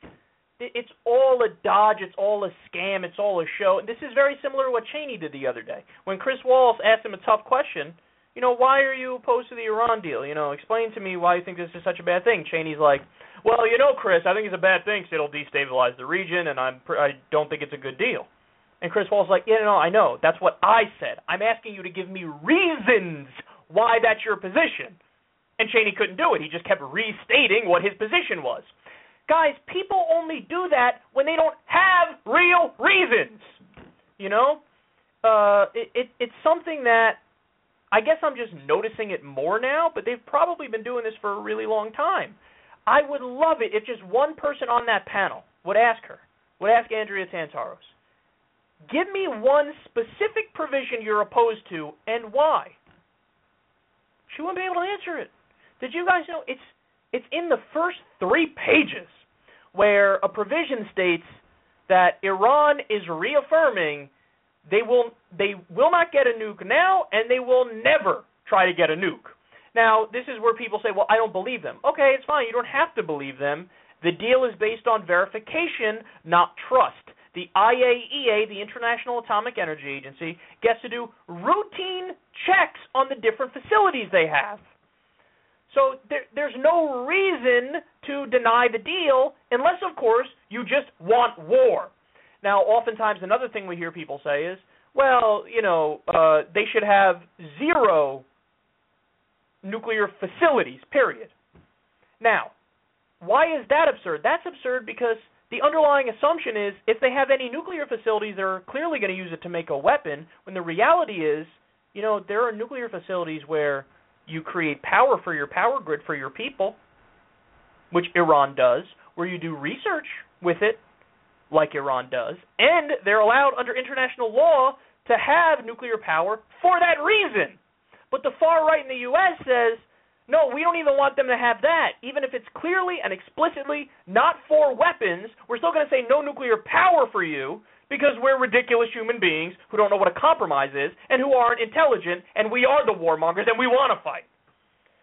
It's all a dodge. It's all a scam. It's all a show. And this is very similar to what Cheney did the other day. When Chris Wallace asked him a tough question, you know, why are you opposed to the Iran deal? You know, explain to me why you think this is such a bad thing. Cheney's like, well, you know, Chris, I think it's a bad thing because it'll destabilize the region, and I'm, I don't think it's a good deal. And Chris Wallace's like, yeah, no, I know. That's what I said. I'm asking you to give me reasons why that's your position. And Cheney couldn't do it. He just kept restating what his position was. Guys, people only do that when they don't have real reasons. You know? Uh, it, it, it's something that I guess I'm just noticing it more now, but they've probably been doing this for a really long time. I would love it if just one person on that panel would ask her, would ask Andrea Tantaros, give me one specific provision you're opposed to and why. She wouldn't be able to answer it. Did you guys know it's it's in the first three pages where a provision states that Iran is reaffirming they will they will not get a nuke now and they will never try to get a nuke. Now, this is where people say, well, I don't believe them. Okay, it's fine. You don't have to believe them. The deal is based on verification, not trust. The I A E A, the International Atomic Energy Agency, gets to do routine checks on the different facilities they have. So there, there's no reason to deny the deal unless, of course, you just want war. Now, oftentimes another thing we hear people say is, well, you know, uh, they should have zero nuclear facilities, period. Now, why is that absurd? That's absurd because the underlying assumption is if they have any nuclear facilities, they're clearly going to use it to make a weapon, when the reality is, you know, there are nuclear facilities where you create power for your power grid for your people, which Iran does, where you do research with it, like Iran does, and they're allowed under international law to have nuclear power for that reason. But the far right in the U S says, no, we don't even want them to have that. Even if it's clearly and explicitly not for weapons, we're still going to say no nuclear power for you because we're ridiculous human beings who don't know what a compromise is and who aren't intelligent, and we are the warmongers and we want to fight.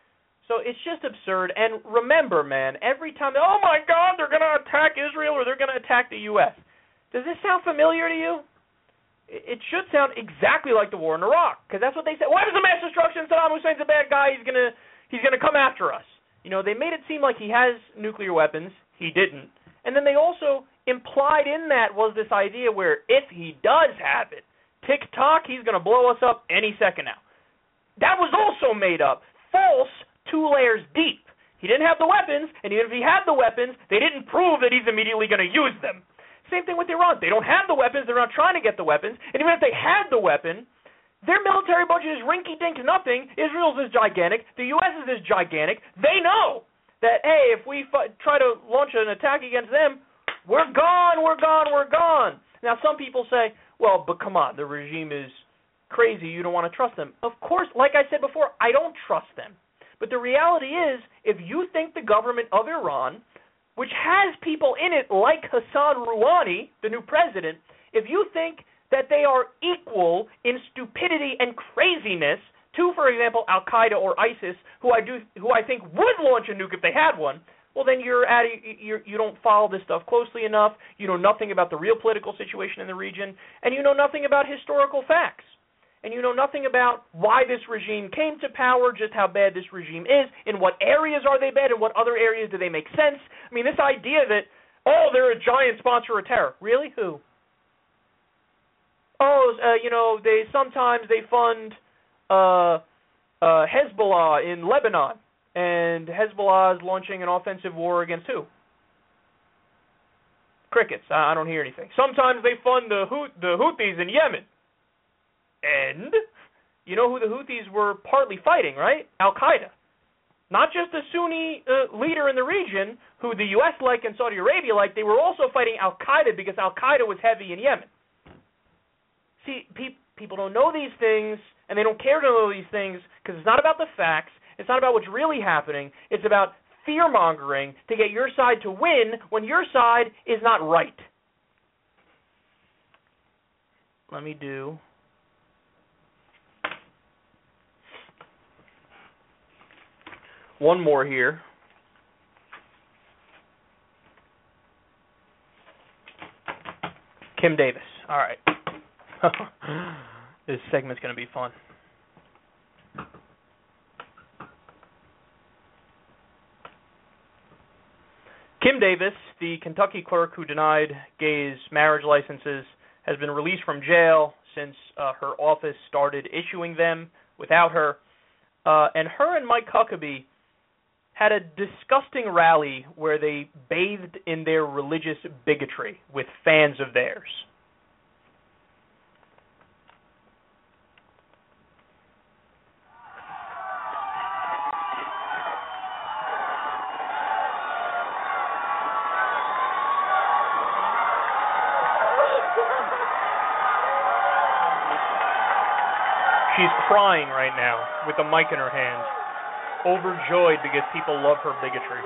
So it's just absurd. And remember, man, every time, oh my God, they're going to attack Israel or they're going to attack the U S. Does this sound familiar to you? It should sound exactly like the war in Iraq, because that's what they said. Why was the mass destruction? Saddam Hussein's a bad guy. He's gonna he's gonna come after us. You know, they made it seem like he has nuclear weapons. He didn't. And then they also implied in that was this idea where if he does have it, tick-tock, he's gonna blow us up any second now. That was also made up. False, two layers deep. He didn't have the weapons, and even if he had the weapons, they didn't prove that he's immediately going to use them. Same thing with Iran. They don't have the weapons. They're not trying to get the weapons. And even if they had the weapon, their military budget is rinky-dink nothing. Israel's is gigantic. The U S is is gigantic. They know that, hey, if we f- try to launch an attack against them, we're gone, we're gone, we're gone. Now, some people say, well, but come on, the regime is crazy. You don't want to trust them. Of course, like I said before, I don't trust them. But the reality is, if you think the government of Iran, which has people in it like Hassan Rouhani, the new president, if you think that they are equal in stupidity and craziness to, for example, Al-Qaeda or ISIS, who I do, who I think would launch a nuke if they had one, well, then you're at you're, you don't follow this stuff closely enough. You know nothing about the real political situation in the region, and you know nothing about historical facts. And you know nothing about why this regime came to power, just how bad this regime is, in what areas are they bad, in what other areas do they make sense. I mean, this idea that, oh, they're a giant sponsor of terror. Really? Who? Oh, uh, you know, they sometimes they fund uh, uh, Hezbollah in Lebanon, and Hezbollah is launching an offensive war against who? Crickets. I, I don't hear anything. Sometimes they fund the, Hout- the Houthis in Yemen. And you know who the Houthis were partly fighting, right? Al-Qaeda. Not just a Sunni uh, leader in the region who the U S liked and Saudi Arabia liked. They were also fighting Al-Qaeda because Al-Qaeda was heavy in Yemen. See, pe- people don't know these things, and they don't care to know these things because it's not about the facts. It's not about what's really happening. It's about fear-mongering to get your side to win when your side is not right. Let me do... one more here. Kim Davis. All right. This segment's going to be fun. Kim Davis, the Kentucky clerk who denied gays marriage licenses, has been released from jail since uh, her office started issuing them without her. Uh, and her and Mike Huckabee had a disgusting rally where they bathed in their religious bigotry with fans of theirs. She's crying right now with a mic in her hand, overjoyed because people love her bigotry.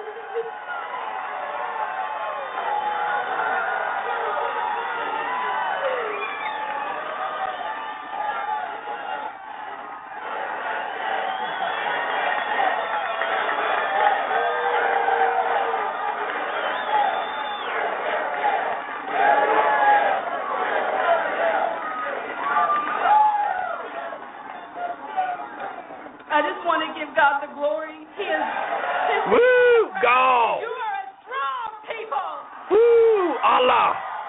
I just want to give God the glory. He is. His Woo! Go! You are a strong people. Woo! Allah!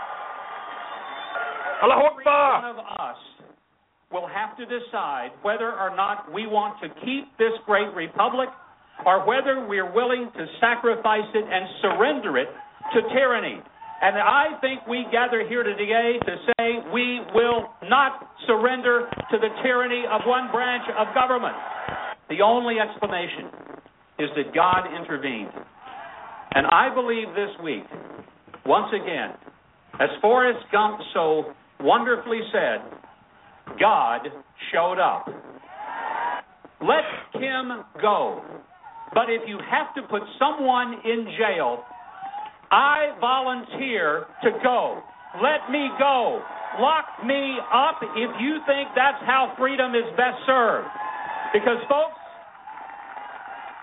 Allah Akbar! One of us will have to decide whether or not we want to keep this great republic or whether we're willing to sacrifice it and surrender it to tyranny. And I think we gather here today to say we will not surrender to the tyranny of one branch of government. The only explanation is that God intervened. And I believe this week, once again, as Forrest Gump so wonderfully said, God showed up. Let Kim go. But if you have to put someone in jail, I volunteer to go. Let me go. Lock me up if you think that's how freedom is best served. Because, folks,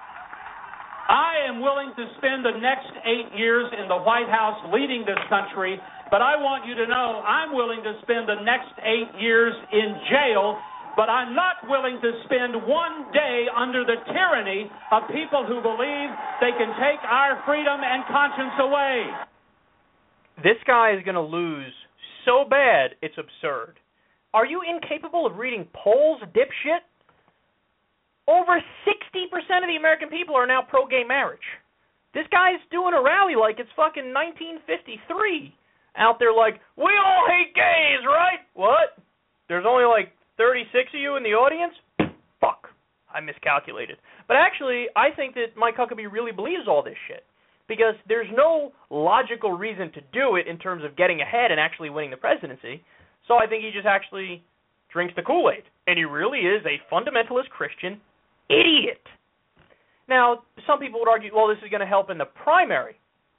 I am willing to spend the next eight years in the White House leading this country, but I want you to know I'm willing to spend the next eight years in jail, but I'm not willing to spend one day under the tyranny of people who believe they can take our freedom and conscience away. This guy is going to lose so bad, it's absurd. Are you incapable of reading polls, dipshit? Over sixty percent of the American people are now pro-gay marriage. This guy's doing a rally like it's fucking nineteen fifty-three. Out there like, we all hate gays, right? What? There's only like thirty-six of you in the audience? Fuck. I miscalculated. But actually, I think that Mike Huckabee really believes all this shit. Because there's no logical reason to do it in terms of getting ahead and actually winning the presidency. So I think he just actually drinks the Kool-Aid. And he really is a fundamentalist Christian idiot. Now, some people would argue, well, this is going to help in the primary.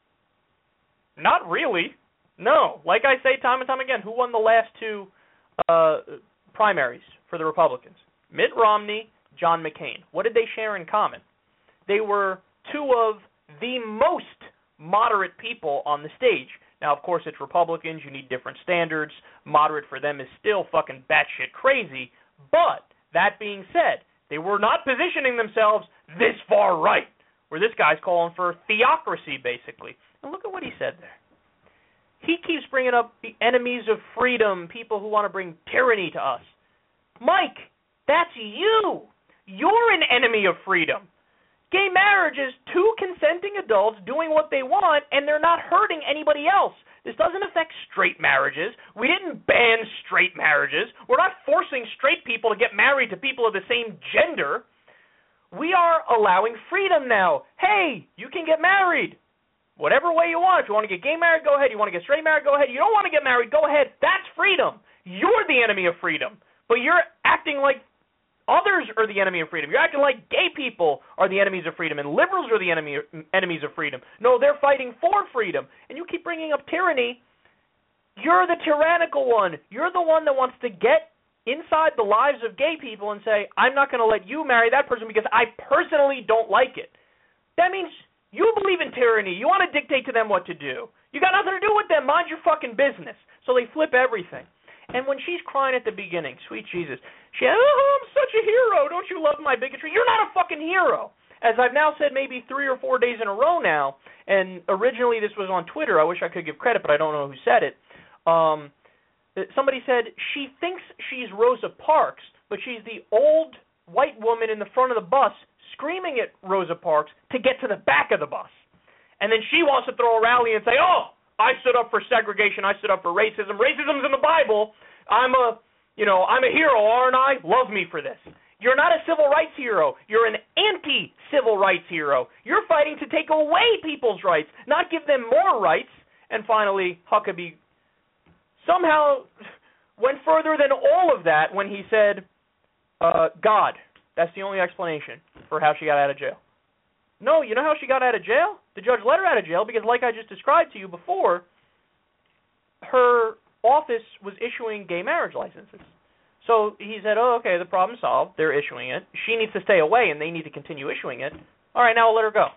Not really. No. Like I say time and time again, who won the last two uh, primaries for the Republicans? Mitt Romney, John McCain. What did they share in common? They were two of the most moderate people on the stage. Now, of course, it's Republicans. You need different standards. Moderate for them is still fucking batshit crazy. But that being said, they were not positioning themselves this far right, where this guy's calling for theocracy, basically. And look at what he said there. He keeps bringing up the enemies of freedom, people who want to bring tyranny to us. Mike, that's you. You're an enemy of freedom. Gay marriage is two consenting adults doing what they want, and they're not hurting anybody else. This doesn't affect straight marriages. We didn't ban straight marriages. We're not forcing straight people to get married to people of the same gender. We are allowing freedom now. Hey, you can get married whatever way you want. If you want to get gay married, go ahead. You want to get straight married, go ahead. You don't want to get married, go ahead. That's freedom. You're the enemy of freedom. But you're acting like others are the enemy of freedom. You're acting like gay people are the enemies of freedom and liberals are the enemy, enemies of freedom. No, they're fighting for freedom. And you keep bringing up tyranny. You're the tyrannical one. You're the one that wants to get inside the lives of gay people and say, I'm not going to let you marry that person because I personally don't like it. That means you believe in tyranny. You want to dictate to them what to do. You got nothing to do with them. Mind your fucking business. So they flip everything. And when she's crying at the beginning, sweet Jesus, she says, oh, I'm such a hero. Don't you love my bigotry? You're not a fucking hero. As I've now said maybe three or four days in a row now, and originally this was on Twitter. I wish I could give credit, but I don't know who said it. Um, somebody said she thinks she's Rosa Parks, but she's the old white woman in the front of the bus screaming at Rosa Parks to get to the back of the bus. And then she wants to throw a rally and say, oh, I stood up for segregation. I stood up for racism. Racism's in the Bible. I'm a, you know, I'm a hero, aren't I? Love me for this. You're not a civil rights hero. You're an anti-civil rights hero. You're fighting to take away people's rights, not give them more rights. And finally, Huckabee somehow went further than all of that when he said, uh, God. That's the only explanation for how she got out of jail. No, you know how she got out of jail? The judge let her out of jail because, like I just described to you before, her office was issuing gay marriage licenses. So he said, oh, okay, the problem's solved. They're issuing it. She needs to stay away, and they need to continue issuing it. All right, now I'll let her go.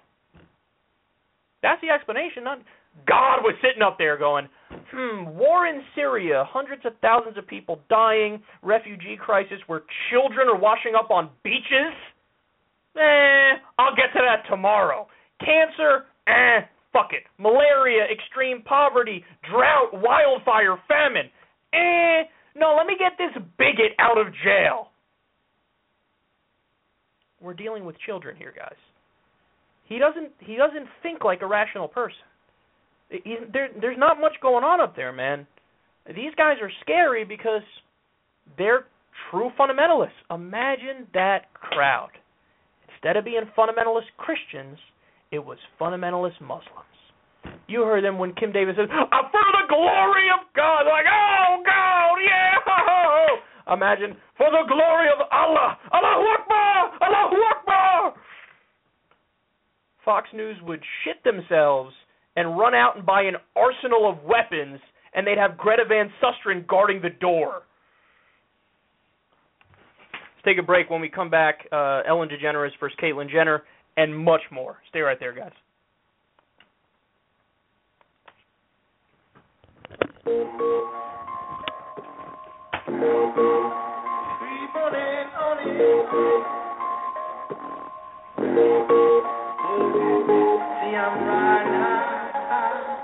That's the explanation. Not God was sitting up there going, hmm, war in Syria, hundreds of thousands of people dying, refugee crisis where children are washing up on beaches. Eh, I'll get to that tomorrow. Cancer, eh, fuck it. Malaria, extreme poverty, drought, wildfire, famine. Eh, no, let me get this bigot out of jail. We're dealing with children here, guys. He doesn't he doesn't think like a rational person. He, there, there's not much going on up there, man. These guys are scary because they're true fundamentalists. Imagine that crowd. Instead of being fundamentalist Christians, it was fundamentalist Muslims. You heard them when Kim Davis says, oh, for the glory of God. They're like, oh, God, yeah. Imagine, for the glory of Allah. Allahu Akbar. Allahu Akbar. Fox News would shit themselves and run out and buy an arsenal of weapons, and they'd have Greta Van Susteren guarding the door. Let's take a break. When we come back, uh, Ellen DeGeneres versus Caitlyn Jenner. and much more. Stay right there, guys. See, I'm riding high.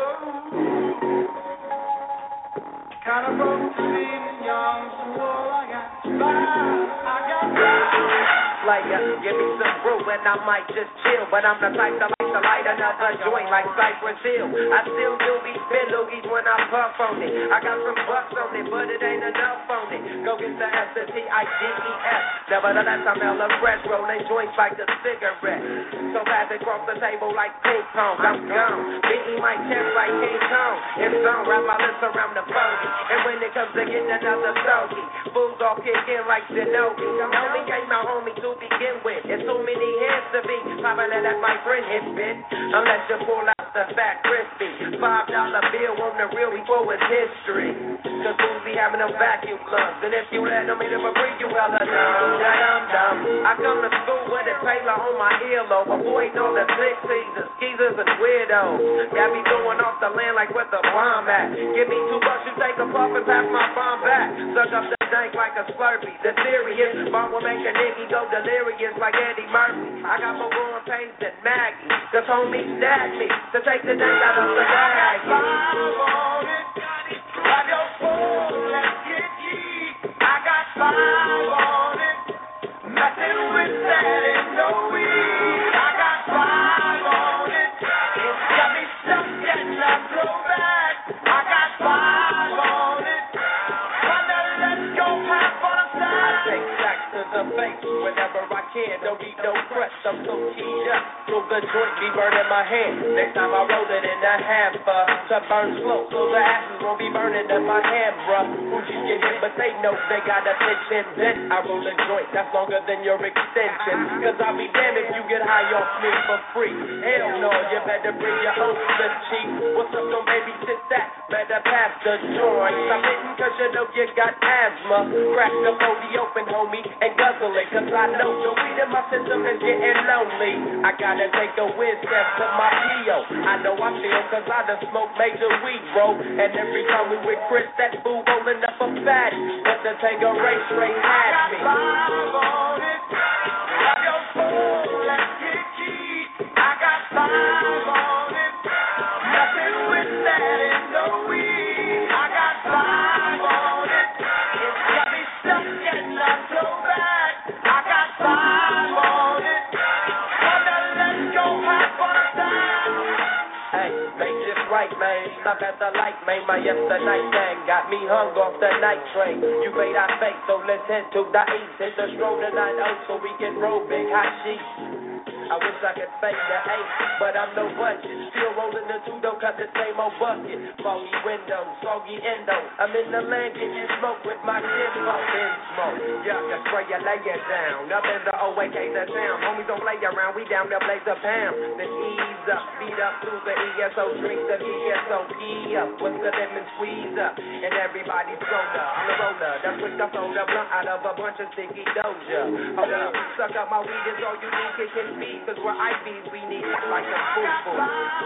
Kind of broke to leaving young, so all I got is five. I got five. Player, give me some brew and I might just chill, but I'm the type to like to light another joint like Cypress Hill. I still do be spin loogies when I puff on it. I got some bucks on it, but it ain't enough on it. Go get the S T I D E S. Nevertheless, I'm hella fresh, rolling joints like a cigarette. So fast across the table like ping pong, I'm gone. Beating my chest like King Kong. It's on, wrap my lips around the phony. And when it comes to getting another stogie, fools all kick in like Shinobi. Homie ain't my homie to begin with. It's too many hands to be. Probably let my friend hit bit. Unless you pull out the fat crispy. Five dollar bill on the real before it's history. Cause fools be having them vacuum lungs. And if you let them eat them for free, you hella dumb. Dumb, dumb. I come to school with a Taylor on my earlobe. Avoiding all the six seasons, skeezers and weirdos. Got me throwing off the land like where the bomb at. Give me two bucks, you take a puff and pass my bomb back. Suck up the dank like a Slurpee. The theory is bomb will make a nigga go delirious like Eddie Murphy. I got more on pains than Maggie. Cause homie snagged me to take the dank out of the bag. I want it. Grab your phone, let's get yeet. I got five on it. Messing with that ain't no weed. I got five on it. It's got me stuck getting a throwback. I got five on it. Wonder, let's go half on a side. I take back to the face whenever I can. Don't need no press, I'm so keyed up. So the joint be burning my hand. Next time I roll it in a hamper to burn slow, so the ashes won't be burning in my hand, bruh. Fuji's get hit, but they know they got a pitch and bent. I roll a joint that's longer than your extension. Cause I'll be damned if you get high off me for free. Hell no, you better bring your own slip cheek. What's up, don't babysit that? Better pass the joint. Stop hitting cause you know you got asthma. Crack the body open, homie, and guzzle it. Cause I know the weed in my system is getting lonely. I gotta take a whiz step to my P O. I know I feel cause I done smoked major weed, bro. And every time we with Chris, that fool rolling up a fatty. But the Tango Ray straight had me. I got five on it. Grab your phone, let's get cheap. I got five on it. Nothing with that ain't no weed. I got five on it. It's got me stuck getting a throwback. I got five on it. Wonder, let's go half on a time. Hey, make this right, man. Stop at the light, man. My yesterday thing got me hung off the night train. You made our fake, so let's head to the east. Hit the stroll tonight out so we can roll big hot sheets. I wish I could fade the eight, but I'm no budget. Still rolling the two, don't cut the same old bucket. Foggy window, soggy endo. I'm in the land getting smoke with my kid smoke in smoke. Yeah, just spray you, lay it down. Up in the O A K, the town. Homies don't play around, we down there blaze a pound. Then ease up, speed up through the E S O, drink the E S O P up. What's the lemon squeeze up? And everybody's soda. I'm the roller, that's with the soda blunt out of a bunch of sticky doja. Hold up, suck up my weed, is all you need, kicking me. Cause we're I Bs, we need it like a fool.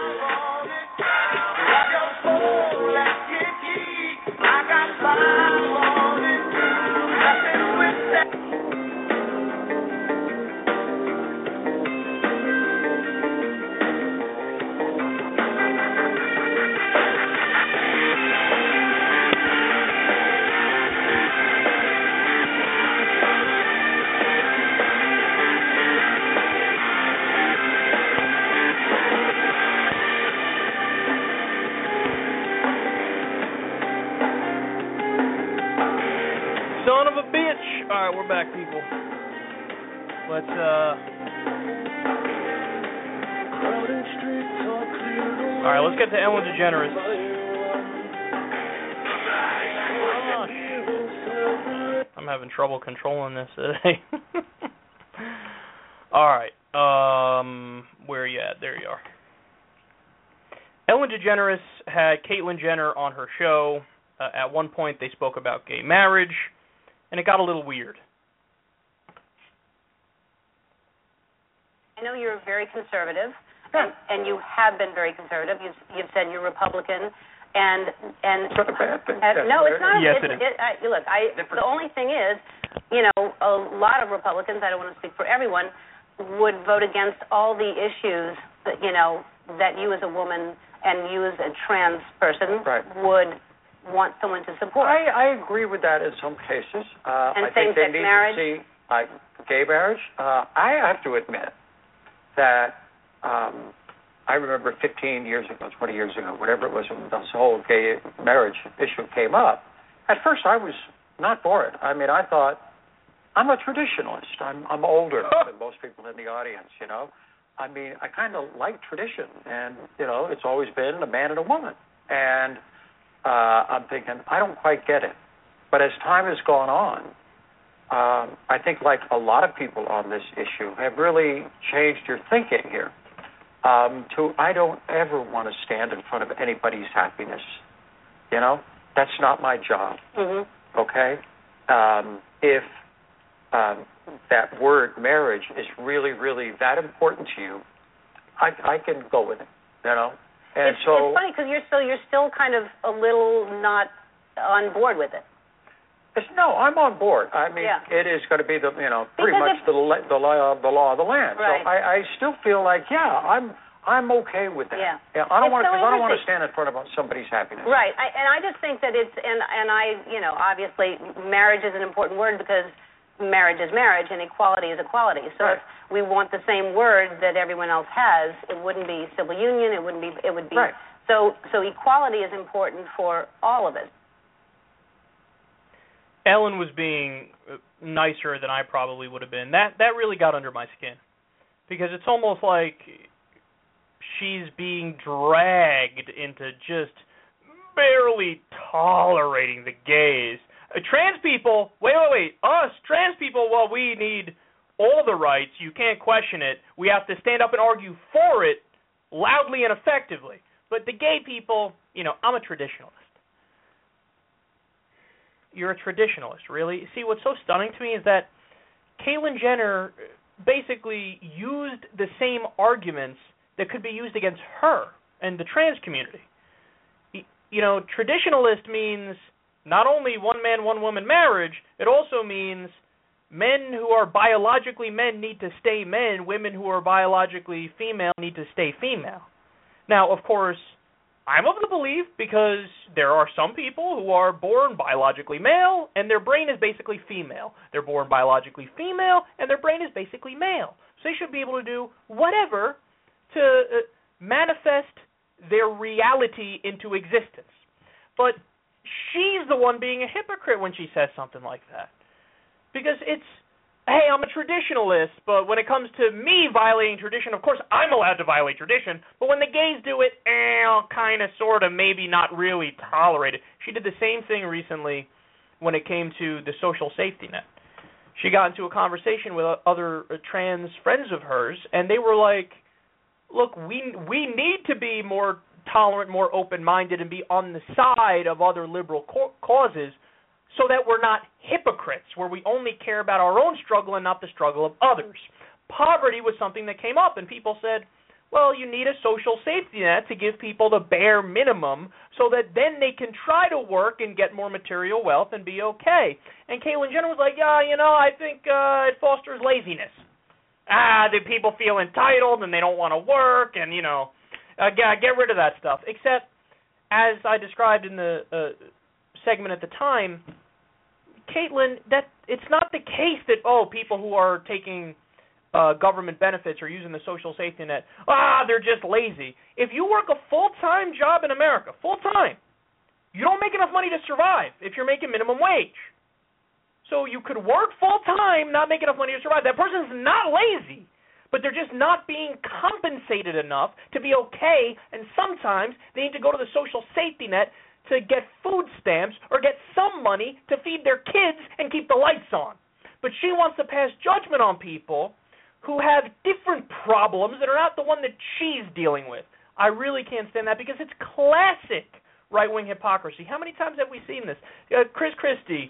Grab your phone, let's get geek. I got five on it. Nothing with that. Son of a bitch. All right, we're back, people. Let's, uh... All right, let's get to Ellen DeGeneres. Oh, I'm having trouble controlling this today. All right. Um, where are you at? There you are. Ellen DeGeneres had Caitlyn Jenner on her show. Uh, at one point, they spoke about gay marriage, and it got a little weird. I know you're very conservative, Yeah. and, and you have been very conservative. You've, you've said you're Republican, and and It's not a bad thing. uh, no, it's not. Yes, it's, it is. It, I, look, I. The only thing is, you know, a lot of Republicans. I don't want to speak for everyone, would vote against all the issues that you know that you as a woman and you as a trans person Right. would want someone to support. I, I agree with that in some cases. Uh, And I think they same-sex need marriage? to see like gay marriage. Uh, I have to admit that um, I remember fifteen years ago, twenty years ago, whatever it was, when this whole gay marriage issue came up. At first, I was not for it. I mean, I thought, I'm a traditionalist. I'm I'm older than most people in the audience. You know, I mean, I kind of like tradition, and you know, it's always been a man and a woman, and Uh, I'm thinking, I don't quite get it. But as time has gone on, um, I think like a lot of people on this issue have really changed your thinking here. Um, to I don't ever want to stand in front of anybody's happiness. You know, that's not my job. Mm-hmm. Okay? Um, if um, that word marriage is really, really that important to you, I, I can go with it. You know. And it's, so it's funny because you're still you're still kind of a little not on board with it. It's, no, I'm on board. I mean, Yeah. it is going to be the you know pretty Because much the la- the law the law of the land. Right. So I, I still feel like yeah, I'm I'm okay with that. Yeah. I don't It's want to so I don't want to interesting. stand in front of somebody's happiness. Right, I, and I just think that it's and and I you know obviously marriage is an important word because marriage is marriage and equality is equality. So Right. if we want the same word that everyone else has, it wouldn't be civil union. It wouldn't be. It would be. Right. So so equality is important for all of us. Ellen was being nicer than I probably would have been. That that really got under my skin because it's almost like she's being dragged into just barely tolerating the gays. Uh, trans people, wait, wait, wait, us, trans people, well, we need all the rights. You can't question it. We have to stand up and argue for it loudly and effectively. But the gay people, you know, I'm a traditionalist. You're a traditionalist, really? See, what's so stunning to me is that Caitlyn Jenner basically used the same arguments that could be used against her and the trans community. You know, traditionalist means not only one man, one woman marriage, it also means men who are biologically men need to stay men, women who are biologically female need to stay female. Now, of course, I'm of the belief because there are some people who are born biologically male and their brain is basically female. They're born biologically female and their brain is basically male. So they should be able to do whatever to uh, manifest their reality into existence. But she's the one being a hypocrite when she says something like that. Because it's, hey, I'm a traditionalist, but when it comes to me violating tradition, of course I'm allowed to violate tradition, but when the gays do it, eh, I'll kind of, sort of, maybe not really tolerate it. She did the same thing recently when it came to the social safety net. She got into a conversation with other trans friends of hers, and they were like, look, we we need to be more tolerant, more open-minded, and be on the side of other liberal co- causes so that we're not hypocrites, where we only care about our own struggle and not the struggle of others. Poverty was something that came up, and people said, well, you need a social safety net to give people the bare minimum so that then they can try to work and get more material wealth and be okay. And Caitlyn Jenner was like, yeah, you know, I think uh, it fosters laziness. Ah, the people feel entitled and they don't want to work and, you know, uh, get, get rid of that stuff. Except, as I described in the uh, segment at the time, Caitlyn, that it's not the case that, oh, people who are taking uh, government benefits or using the social safety net, ah, they're just lazy. If you work a full-time job in America, full-time, you don't make enough money to survive if you're making minimum wage. So you could work full-time, not make enough money to survive. That person's not lazy, but they're just not being compensated enough to be okay, and sometimes they need to go to the social safety net to get food stamps or get some money to feed their kids and keep the lights on. But she wants to pass judgment on people who have different problems that are not the one that she's dealing with. I really can't stand that because it's classic right-wing hypocrisy. How many times have we seen this? Uh, Chris Christie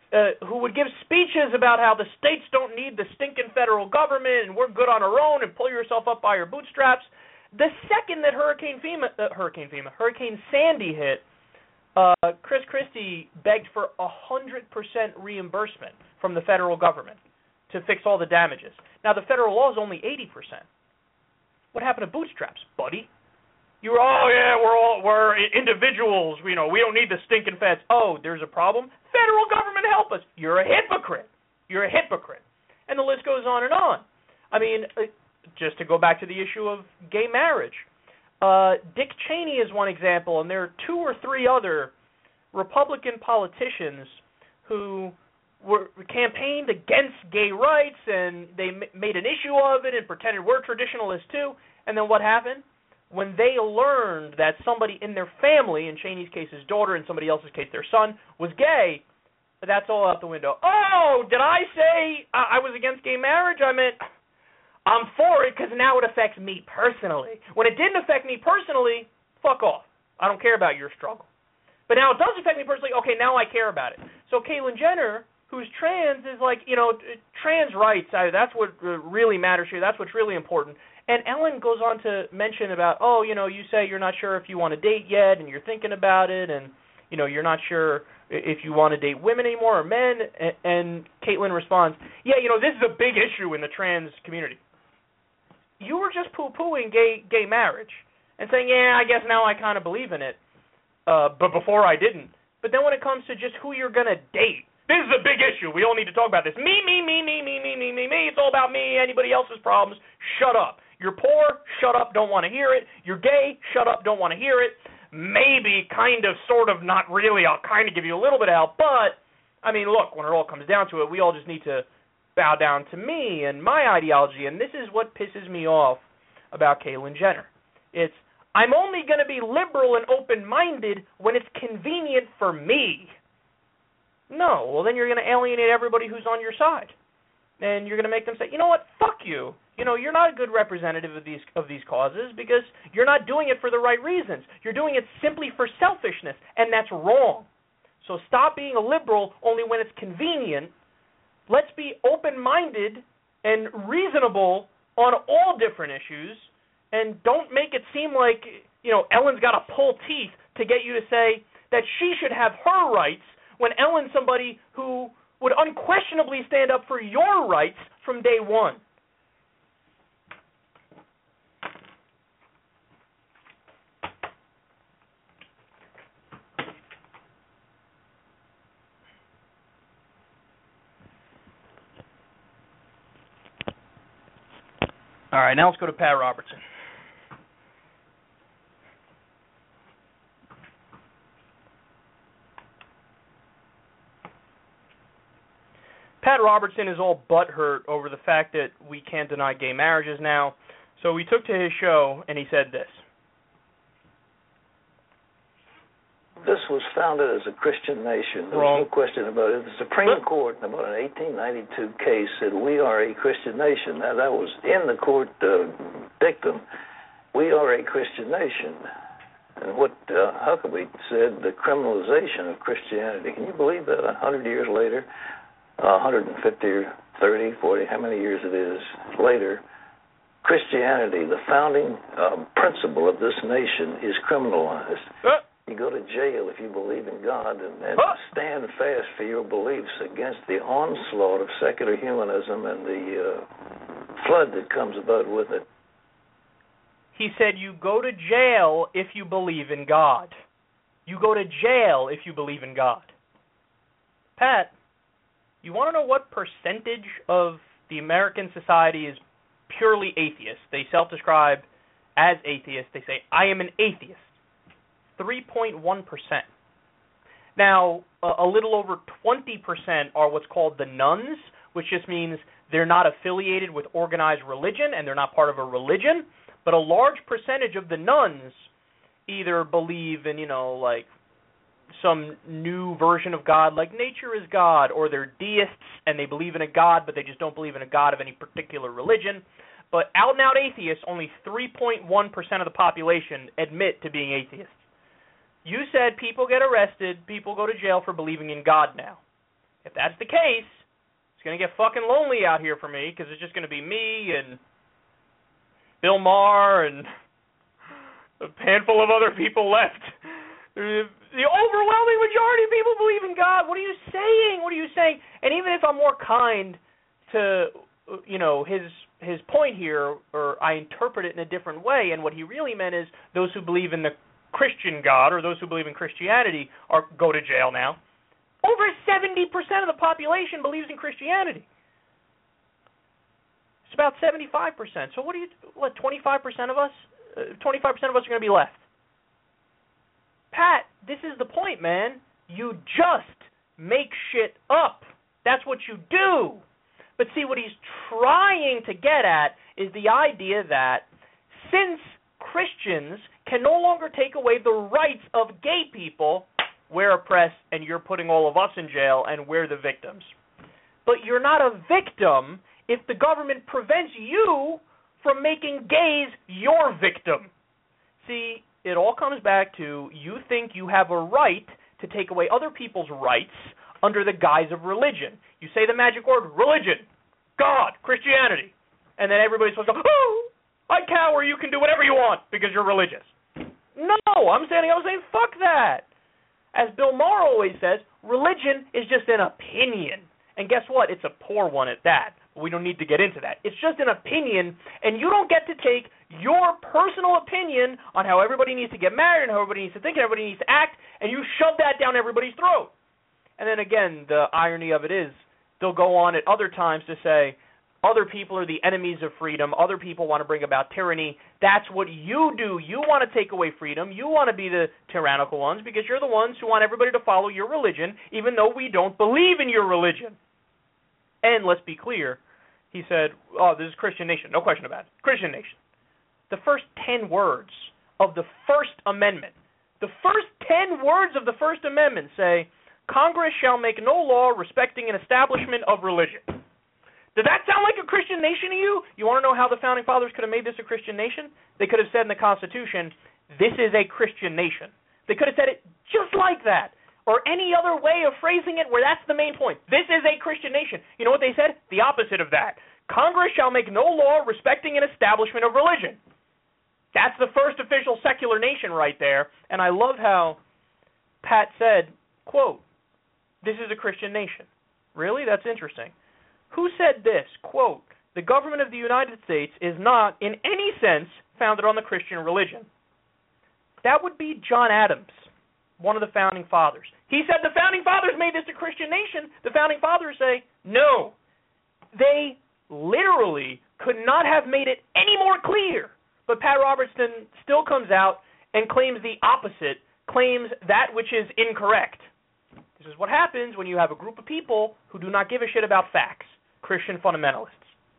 uh, who would give speeches about how the states don't need the stinking federal government and we're good on our own and pull yourself up by your bootstraps. The second that Hurricane FEMA, uh, Hurricane FEMA, Hurricane Sandy hit, uh, Chris Christie begged for one hundred percent reimbursement from the federal government to fix all the damages. Now, the federal law is only eighty percent. What happened to bootstraps, buddy? You were, oh, yeah, we're all, we're individuals, you know, we don't need the stinking feds. Oh, there's a problem? Federal government, help us. You're a hypocrite. You're a hypocrite. And the list goes on and on. I mean, just to go back to the issue of gay marriage, uh, Dick Cheney is one example, and there are two or three other Republican politicians who were campaigned against gay rights, and they m- made an issue of it and pretended we're traditionalists too. And then what happened? When they learned that somebody in their family, in Cheney's case his daughter, in somebody else's case their son, was gay, that's all out the window. Oh, did I say I, I was against gay marriage? I meant I'm for it because now it affects me personally. When it didn't affect me personally, fuck off. I don't care about your struggle. But now it does affect me personally. Okay, now I care about it. So Caitlyn Jenner, who's trans, is like, you know, trans rights, I, that's what really matters here. That's what's really important. And Ellen goes on to mention about, oh, you know, you say you're not sure if you want to date yet, and you're thinking about it, and, you know, you're not sure if you want to date women anymore or men. And, and Caitlyn responds, yeah, you know, this is a big issue in the trans community. You were just poo-pooing gay gay marriage and saying, yeah, I guess now I kind of believe in it, uh, but before I didn't. But then when it comes to just who you're going to date, this is a big issue. We all need to talk about this. Me, me, me, me, me, me, me, me, me. It's all about me. Anybody else's problems. Shut up. You're poor, shut up, don't want to hear it. You're gay, shut up, don't want to hear it. Maybe, kind of, sort of, not really. I'll kind of give you a little bit of help. But, I mean, look, when it all comes down to it, we all just need to bow down to me and my ideology. And this is what pisses me off about Caitlyn Jenner. It's, I'm only going to be liberal and open-minded when it's convenient for me. No, well, then you're going to alienate everybody who's on your side. And you're going to make them say, you know what, fuck you. You know, you're not a good representative of these of these causes because you're not doing it for the right reasons. You're doing it simply for selfishness, and that's wrong. So stop being a liberal only when it's convenient. Let's be open-minded and reasonable on all different issues, and don't make it seem like, you know, Ellen's got to pull teeth to get you to say that she should have her rights when Ellen's somebody who would unquestionably stand up for your rights from day one. All right, now let's go to Pat Robertson. Pat Robertson is all butthurt over the fact that we can't deny gay marriages now. So we took to his show, and he said this. This was founded as a Christian nation. There's Wrong. no question about it. The Supreme Court, in about an eighteen ninety-two case, said we are a Christian nation. Now, that was in the court uh, dictum. We are a Christian nation. And what uh, Huckabee said, the criminalization of Christianity. Can you believe that one hundred years later, uh, one hundred fifty or thirty, forty, how many years it is later, Christianity, the founding uh, principle of this nation, is criminalized. Uh. You go to jail if you believe in God and, and uh. stand fast for your beliefs against the onslaught of secular humanism and the uh, flood that comes about with it. He said you go to jail if you believe in God. You go to jail if you believe in God. Pat, you want to know what percentage of the American society is purely atheist? They self-describe as atheists. They say, I am an atheist. three point one percent. Now, a, a little over twenty percent are what's called the nuns, which just means they're not affiliated with organized religion and they're not part of a religion. But a large percentage of the nuns either believe in, you know, like some new version of God, like nature is God, or they're deists and they believe in a God, but they just don't believe in a God of any particular religion. But out-and-out atheists, only three point one percent of the population admit to being atheists. You said people get arrested, people go to jail for believing in God now. If that's the case, it's going to get fucking lonely out here for me because it's just going to be me and Bill Maher and a handful of other people left. The overwhelming majority of people believe in God. What are you saying? What are you saying? And even if I'm more kind to, you know, his his point here, or I interpret it in a different way, and what he really meant is those who believe in the Christian God or those who believe in Christianity are go to jail now. Over seventy percent of the population believes in Christianity. It's about seventy-five percent. So what do you, what, twenty-five percent of us, uh, twenty-five percent of us are going to be left. Pat, this is the point, man. You just make shit up. That's what you do. But see, what he's trying to get at is the idea that since Christians can no longer take away the rights of gay people, we're oppressed and you're putting all of us in jail and we're the victims. But you're not a victim if the government prevents you from making gays your victim. See, it all comes back to you think you have a right to take away other people's rights under the guise of religion. You say the magic word, religion, God, Christianity, and then everybody's supposed to go, oh, I cower, you can do whatever you want because you're religious. No, I'm standing up saying, fuck that. As Bill Maher always says, religion is just an opinion. And guess what? It's a poor one at that. We don't need to get into that. It's just an opinion, and you don't get to take your personal opinion on how everybody needs to get married and how everybody needs to think and everybody needs to act, and you shove that down everybody's throat. And then again, the irony of it is they'll go on at other times to say other people are the enemies of freedom, other people want to bring about tyranny. That's what you do. You want to take away freedom. You want to be the tyrannical ones because you're the ones who want everybody to follow your religion, even though we don't believe in your religion. And let's be clear, he said, oh, this is Christian nation. No question about it. Christian nation. The first ten words of the First Amendment, the first ten words of the First Amendment say, Congress shall make no law respecting an establishment of religion. Does that sound like a Christian nation to you? You want to know how the Founding Fathers could have made this a Christian nation? They could have said in the Constitution, this is a Christian nation. They could have said it just like that. Or any other way of phrasing it where that's the main point. This is a Christian nation. You know what they said? The opposite of that. Congress shall make no law respecting an establishment of religion. That's the first official secular nation right there. And I love how Pat said, quote, this is a Christian nation. Really? That's interesting. Who said this? Quote, the government of the United States is not, in any sense, founded on the Christian religion. That would be John Adams, one of the Founding Fathers. He said the Founding Fathers made this a Christian nation. The Founding Fathers say, no. They literally could not have made it any more clear. But Pat Robertson still comes out and claims the opposite, claims that which is incorrect. This is what happens when you have a group of people who do not give a shit about facts, Christian fundamentalists.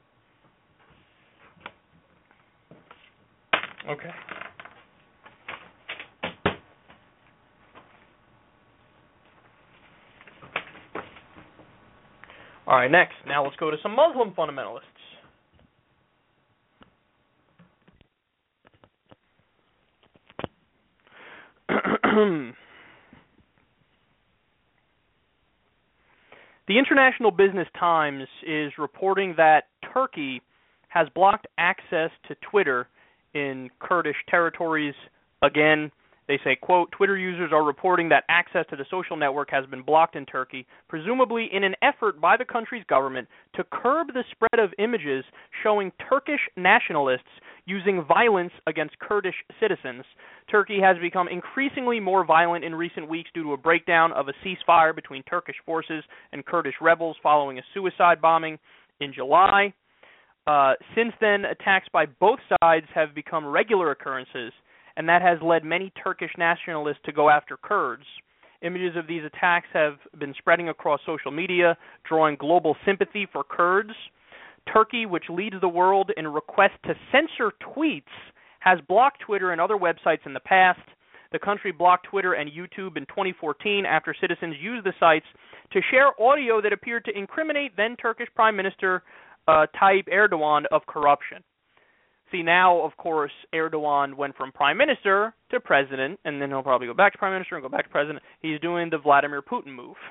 Okay. All right, next. Now let's go to some Muslim fundamentalists. The International Business Times is reporting that Turkey has blocked access to Twitter in Kurdish territories. Again, they say, quote, Twitter users are reporting that access to the social network has been blocked in Turkey, presumably in an effort by the country's government to curb the spread of images showing Turkish nationalists using violence against Kurdish citizens. Turkey has become increasingly more violent in recent weeks due to a breakdown of a ceasefire between Turkish forces and Kurdish rebels following a suicide bombing in July. Uh, since then, attacks by both sides have become regular occurrences, and that has led many Turkish nationalists to go after Kurds. Images of these attacks have been spreading across social media, drawing global sympathy for Kurds. Turkey, which leads the world in requests to censor tweets, has blocked Twitter and other websites in the past. The country blocked Twitter and YouTube in twenty fourteen after citizens used the sites to share audio that appeared to incriminate then Turkish Prime Minister uh, Tayyip Erdogan of corruption. See, now, of course, Erdogan went from prime minister to president, and then he'll probably go back to prime minister and go back to president. He's doing the Vladimir Putin move,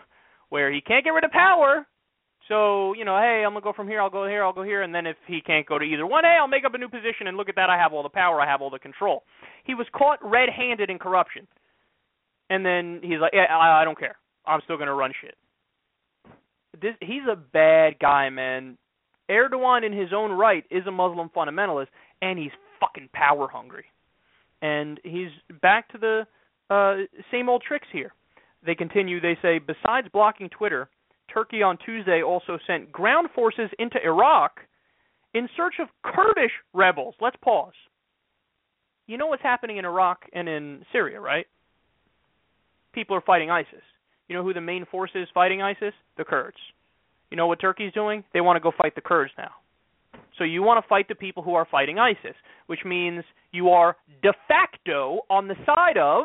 where he can't get rid of power. So, you know, hey, I'm going to go from here, I'll go here, I'll go here, and then if he can't go to either one, hey, I'll make up a new position, and look at that, I have all the power, I have all the control. He was caught red-handed in corruption. And then he's like, yeah, I, I don't care. I'm still going to run shit. This, he's a bad guy, man. Erdogan, in his own right, is a Muslim fundamentalist, and he's fucking power hungry. And he's back to the uh, same old tricks here. They continue, they say, besides blocking Twitter, Turkey on Tuesday also sent ground forces into Iraq in search of Kurdish rebels. Let's pause. You know what's happening in Iraq and in Syria, right? People are fighting ISIS. You know who the main force is fighting ISIS? The Kurds. You know what Turkey's doing? They want to go fight the Kurds now. So you want to fight the people who are fighting ISIS, which means you are de facto on the side of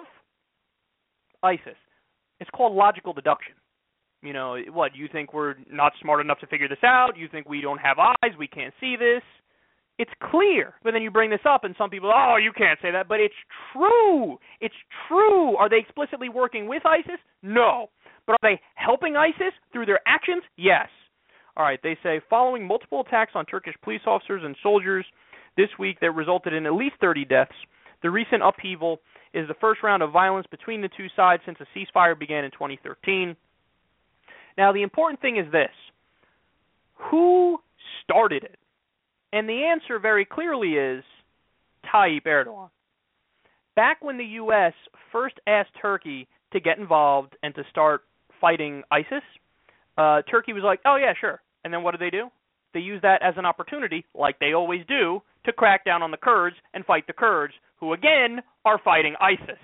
ISIS. It's called logical deduction. You know, what, you think we're not smart enough to figure this out? You think we don't have eyes, we can't see this? It's clear. But then you bring this up and some people, oh, you can't say that. But it's true. It's true. Are they explicitly working with ISIS? No. But are they helping ISIS through their actions? Yes. All right, they say, following multiple attacks on Turkish police officers and soldiers this week that resulted in at least thirty deaths, the recent upheaval is the first round of violence between the two sides since a ceasefire began in twenty thirteen. Now, the important thing is this. Who started it? And the answer very clearly is Tayyip Erdogan. Back when the U S first asked Turkey to get involved and to start fighting ISIS, uh, Turkey was like, oh, yeah, sure. And then what did they do? They used that as an opportunity, like they always do, to crack down on the Kurds and fight the Kurds, who, again, are fighting ISIS.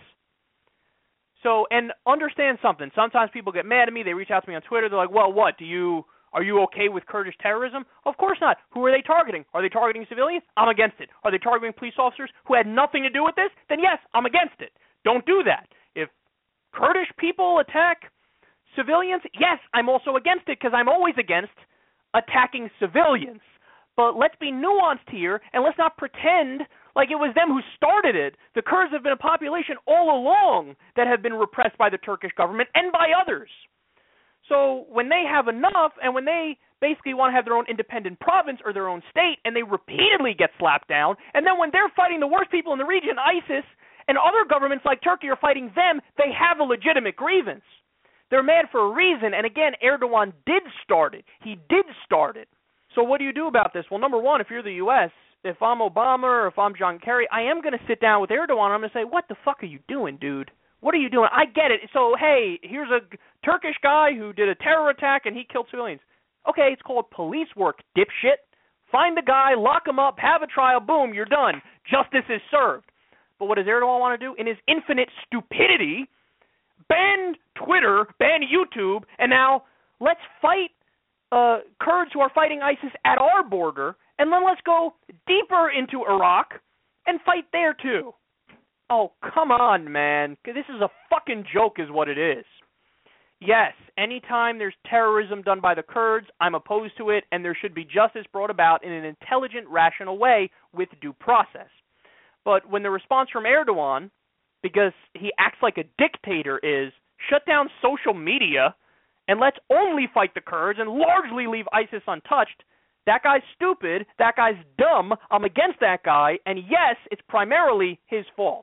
So, and understand something. Sometimes people get mad at me. They reach out to me on Twitter. They're like, well, what, do you, are you okay with Kurdish terrorism? Of course not. Who are they targeting? Are they targeting civilians? I'm against it. Are they targeting police officers who had nothing to do with this? Then yes, I'm against it. Don't do that. If Kurdish people attack civilians, yes, I'm also against it because I'm always against attacking civilians. But let's be nuanced here, and let's not pretend like it was them who started it. The Kurds have been a population all along that have been repressed by the Turkish government and by others. So when they have enough and when they basically want to have their own independent province or their own state and they repeatedly get slapped down, and then when they're fighting the worst people in the region, ISIS, and other governments like Turkey are fighting them, they have a legitimate grievance. They're mad for a reason, and again, Erdogan did start it. He did start it. So what do you do about this? Well, number one, if you're the U S, if I'm Obama or if I'm John Kerry, I am going to sit down with Erdogan and I'm going to say, what the fuck are you doing, dude? What are you doing? I get it. So, hey, here's a Turkish guy who did a terror attack and he killed civilians. Okay, it's called police work, dipshit. Find the guy, lock him up, have a trial, boom, you're done. Justice is served. But what does Erdogan want to do? In his infinite stupidity, ban Twitter, ban YouTube, and now let's fight uh, Kurds who are fighting ISIS at our border, and then let's go deeper into Iraq and fight there too. Oh, come on, man. This is a fucking joke is what it is. Yes, anytime there's terrorism done by the Kurds, I'm opposed to it, and there should be justice brought about in an intelligent, rational way with due process. But when the response from Erdogan, because he acts like a dictator, is shut down social media and let's only fight the Kurds and largely leave ISIS untouched, that guy's stupid, that guy's dumb, I'm against that guy, and yes, it's primarily his fault.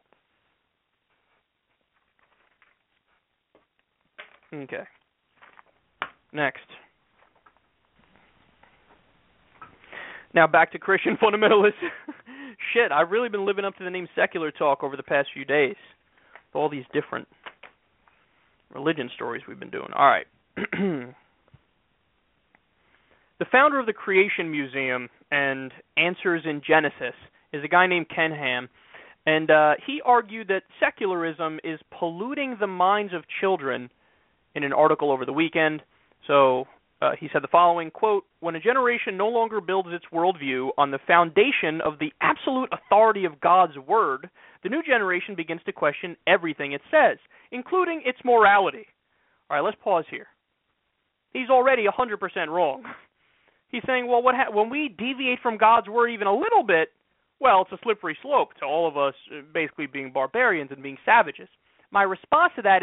Okay. Next. Now back to Christian fundamentalists. Shit, I've really been living up to the name secular talk over the past few days. With all these different religion stories we've been doing. All right. The founder of the Creation Museum and Answers in Genesis is a guy named Ken Ham. And uh, he argued that secularism is polluting the minds of children in an article over the weekend. So uh, he said the following, quote, when a generation no longer builds its worldview on the foundation of the absolute authority of God's word, the new generation begins to question everything it says, including its morality. All right, let's pause here. He's already one hundred percent wrong. He's saying, well, what ha- when we deviate from God's word even a little bit, well, it's a slippery slope to all of us basically being barbarians and being savages. My response to that is,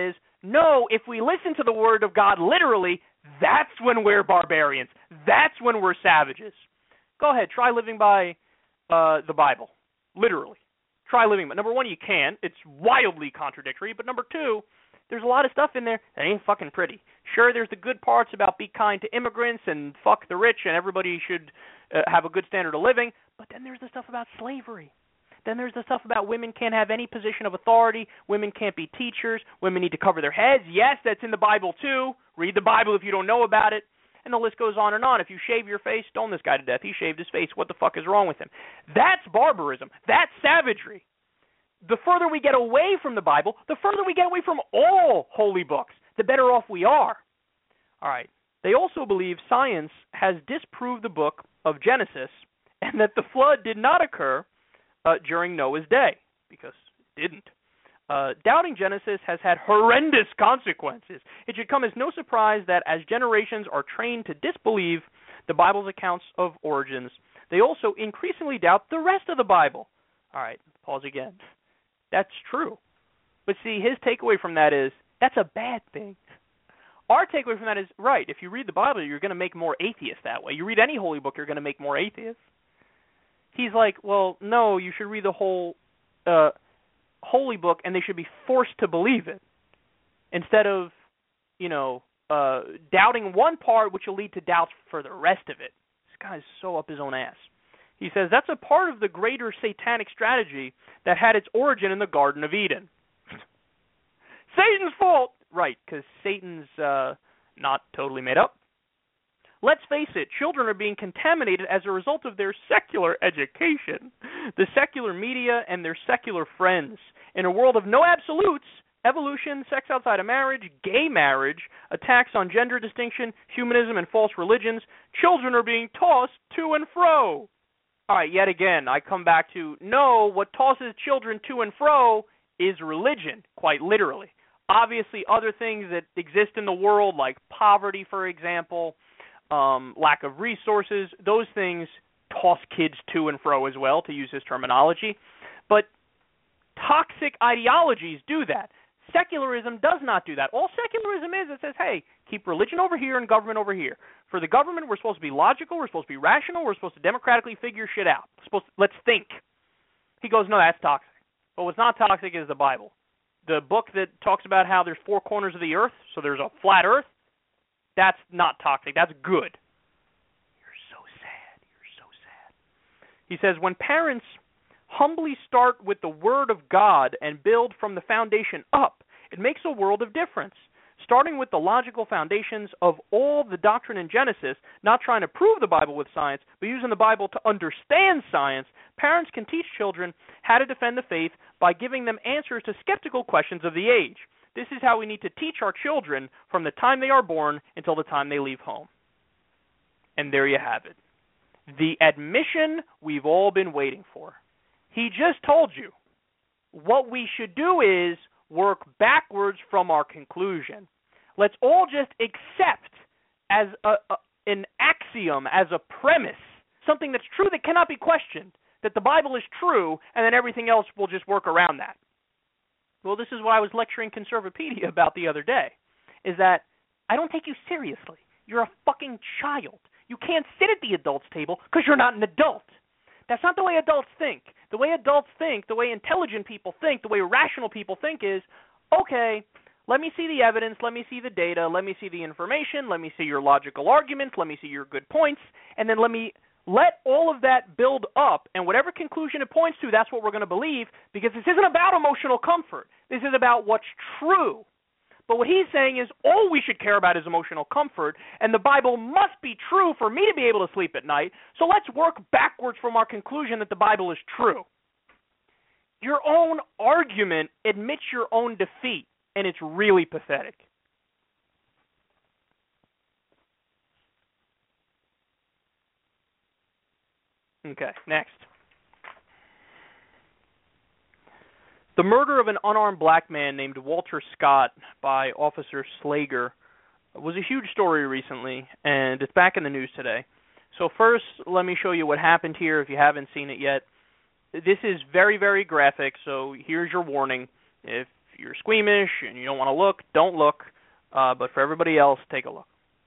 No, if we listen to the Word of God literally, that's when we're barbarians. That's when we're savages. Go ahead, try living by uh, the Bible, literally. Try living by. Number one, you can. It's wildly contradictory. But number two, there's a lot of stuff in there that ain't fucking pretty. Sure, there's the good parts about be kind to immigrants and fuck the rich and everybody should uh, have a good standard of living. But then there's the stuff about slavery. Then there's the stuff about women can't have any position of authority. Women can't be teachers. Women need to cover their heads. Yes, that's in the Bible too. Read the Bible if you don't know about it. And the list goes on and on. If you shave your face, stone this guy to death. He shaved his face. What the fuck is wrong with him? That's barbarism. That's savagery. The further we get away from the Bible, the further we get away from all holy books, the better off we are. All right. They also believe science has disproved the book of Genesis and that the flood did not occur uh, during Noah's day, because it didn't. Uh, doubting Genesis has had horrendous consequences. It should come as no surprise that as generations are trained to disbelieve the Bible's accounts of origins, they also increasingly doubt the rest of the Bible. All right, pause again. That's true. But see, his takeaway from that is, that's a bad thing. Our takeaway from that is, right, if you read the Bible, you're going to make more atheists that way. You read any holy book, you're going to make more atheists. He's like, well, no, you should read the whole uh, holy book, and they should be forced to believe it, instead of, you know, uh, doubting one part, which will lead to doubts for the rest of it. This guy's so up his own ass. He says that's a part of the greater satanic strategy that had its origin in the Garden of Eden. Satan's fault! Right, because Satan's uh, not totally made up. Let's face it, children are being contaminated as a result of their secular education, the secular media, and their secular friends. In a world of no absolutes, evolution, sex outside of marriage, gay marriage, attacks on gender distinction, humanism, and false religions, children are being tossed to and fro. All right, yet again, I come back to, no, what tosses children to and fro is religion, quite literally. Obviously, other things that exist in the world, like poverty, for example, um, lack of resources, those things toss kids to and fro as well, to use his terminology. But toxic ideologies do that. Secularism does not do that. All secularism is, it says, hey, keep religion over here and government over here. For the government, we're supposed to be logical, we're supposed to be rational, we're supposed to democratically figure shit out. We're supposed to, let's think. He goes, no, that's toxic. But what's not toxic is the Bible. The book that talks about how there's four corners of the earth, so there's a flat earth, that's not toxic. That's good. You're so sad. You're so sad. He says, when parents humbly start with the Word of God and build from the foundation up, it makes a world of difference. Starting with the logical foundations of all the doctrine in Genesis, not trying to prove the Bible with science, but using the Bible to understand science, parents can teach children how to defend the faith by giving them answers to skeptical questions of the age. This is how we need to teach our children from the time they are born until the time they leave home. And there you have it. The admission we've all been waiting for. He just told you. What we should do is work backwards from our conclusion. Let's all just accept as a, a, an axiom, as a premise, something that's true that cannot be questioned, that the Bible is true, and then everything else will just work around that. Well, this is what I was lecturing Conservapedia about the other day, is that I don't take you seriously. You're a fucking child. You can't sit at the adults' table because you're not an adult. That's not the way adults think. The way adults think, the way intelligent people think, the way rational people think is, okay, let me see the evidence, let me see the data, let me see the information, let me see your logical arguments, let me see your good points, and then let me let all of that build up, and whatever conclusion it points to, that's what we're going to believe, because this isn't about emotional comfort. This is about what's true. But what he's saying is all we should care about is emotional comfort, and the Bible must be true for me to be able to sleep at night, so let's work backwards from our conclusion that the Bible is true. Your own argument admits your own defeat, and it's really pathetic. Okay, next. The murder of an unarmed black man named Walter Scott by Officer Slager was a huge story recently, and it's back in the news today. So first, let me show you what happened here if you haven't seen it yet. This is very, very graphic, so here's your warning. If you're squeamish and you don't want to look, don't look. Uh, but for everybody else, take a look.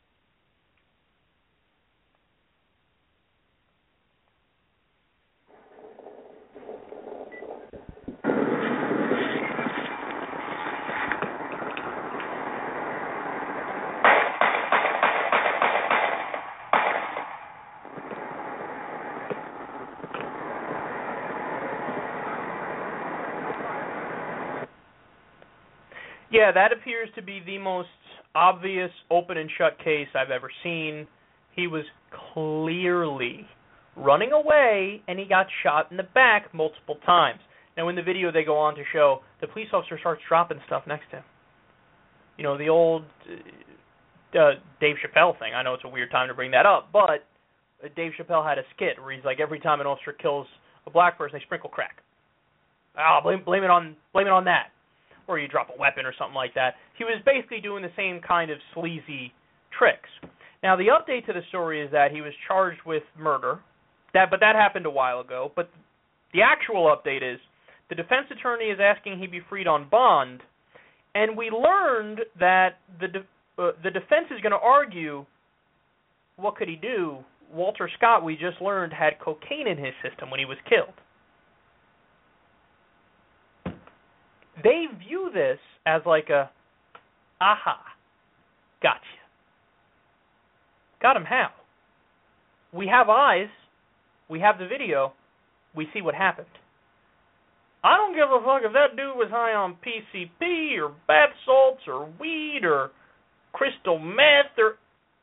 Yeah, that appears to be the most obvious open and shut case I've ever seen. He was clearly running away, and he got shot in the back multiple times. Now, in the video, they go on to show the police officer starts dropping stuff next to him. You know, the old uh, Dave Chappelle thing. I know it's a weird time to bring that up, but Dave Chappelle had a skit where he's like, every time an officer kills a black person, they sprinkle crack. Ah, blame, blame it on, blame it on that. Or you drop a weapon or something like that. He was basically doing the same kind of sleazy tricks. Now, the update to the story is that he was charged with murder, that, but that happened a while ago. But the actual update is the defense attorney is asking he be freed on bond, and we learned that the de- uh, the defense is going to argue, what could he do? Walter Scott, we just learned, had cocaine in his system when he was killed. They view this as like a, aha, gotcha. Got him how? We have eyes, we have the video, we see what happened. I don't give a fuck if that dude was high on P C P or bath salts or weed or crystal meth or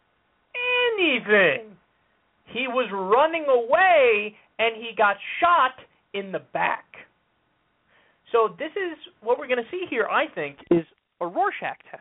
anything. He was running away and he got shot in the back. So this is what we're going to see here, I think, is a Rorschach test.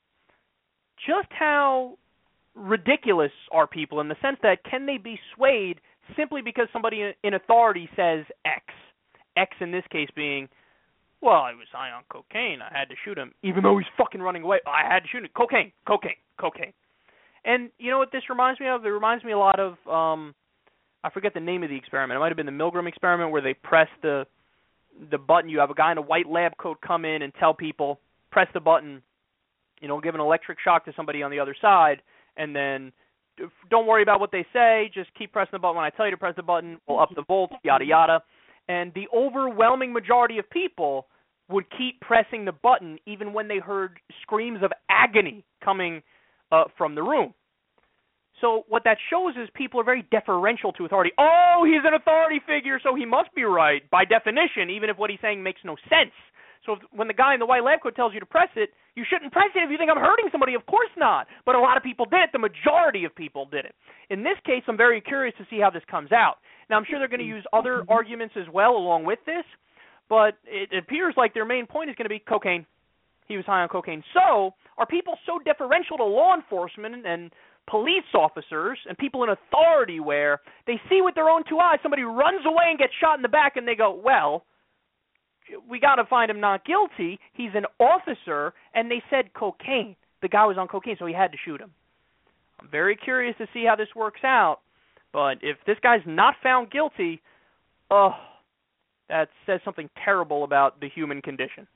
Just how ridiculous are people in the sense that can they be swayed simply because somebody in authority says X? X in this case being, well, I was high on cocaine. I had to shoot him, even though he's fucking running away. I had to shoot him. Cocaine, cocaine, cocaine. And you know what this reminds me of? It reminds me a lot of, um, I forget the name of the experiment. It might have been the Milgram experiment where they press the the button. You have a guy in a white lab coat come in and tell people, press the button, you know, give an electric shock to somebody on the other side, and then don't worry about what they say, just keep pressing the button. When I tell you to press the button, we'll up the volts, yada, yada. And the overwhelming majority of people would keep pressing the button even when they heard screams of agony coming uh, from the room. So what that shows is people are very deferential to authority. Oh, he's an authority figure, so he must be right, by definition, even if what he's saying makes no sense. So if, when the guy in the white lab coat tells you to press it, you shouldn't press it if you think I'm hurting somebody. Of course not. But a lot of people did it. The majority of people did it. In this case, I'm very curious to see how this comes out. Now, I'm sure they're going to use other arguments as well along with this, but it appears like their main point is going to be cocaine. He was high on cocaine. So are people so deferential to law enforcement and police officers and people in authority where they see with their own two eyes somebody runs away and gets shot in the back and they go, well, we got to find him not guilty. He's an officer, and they said cocaine. The guy was on cocaine, so he had to shoot him. I'm very curious to see how this works out, but if this guy's not found guilty, oh, that says something terrible about the human condition.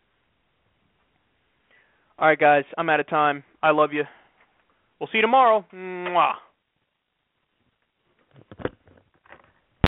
All right, guys, I'm out of time. I love you. We'll see you tomorrow. Mwah.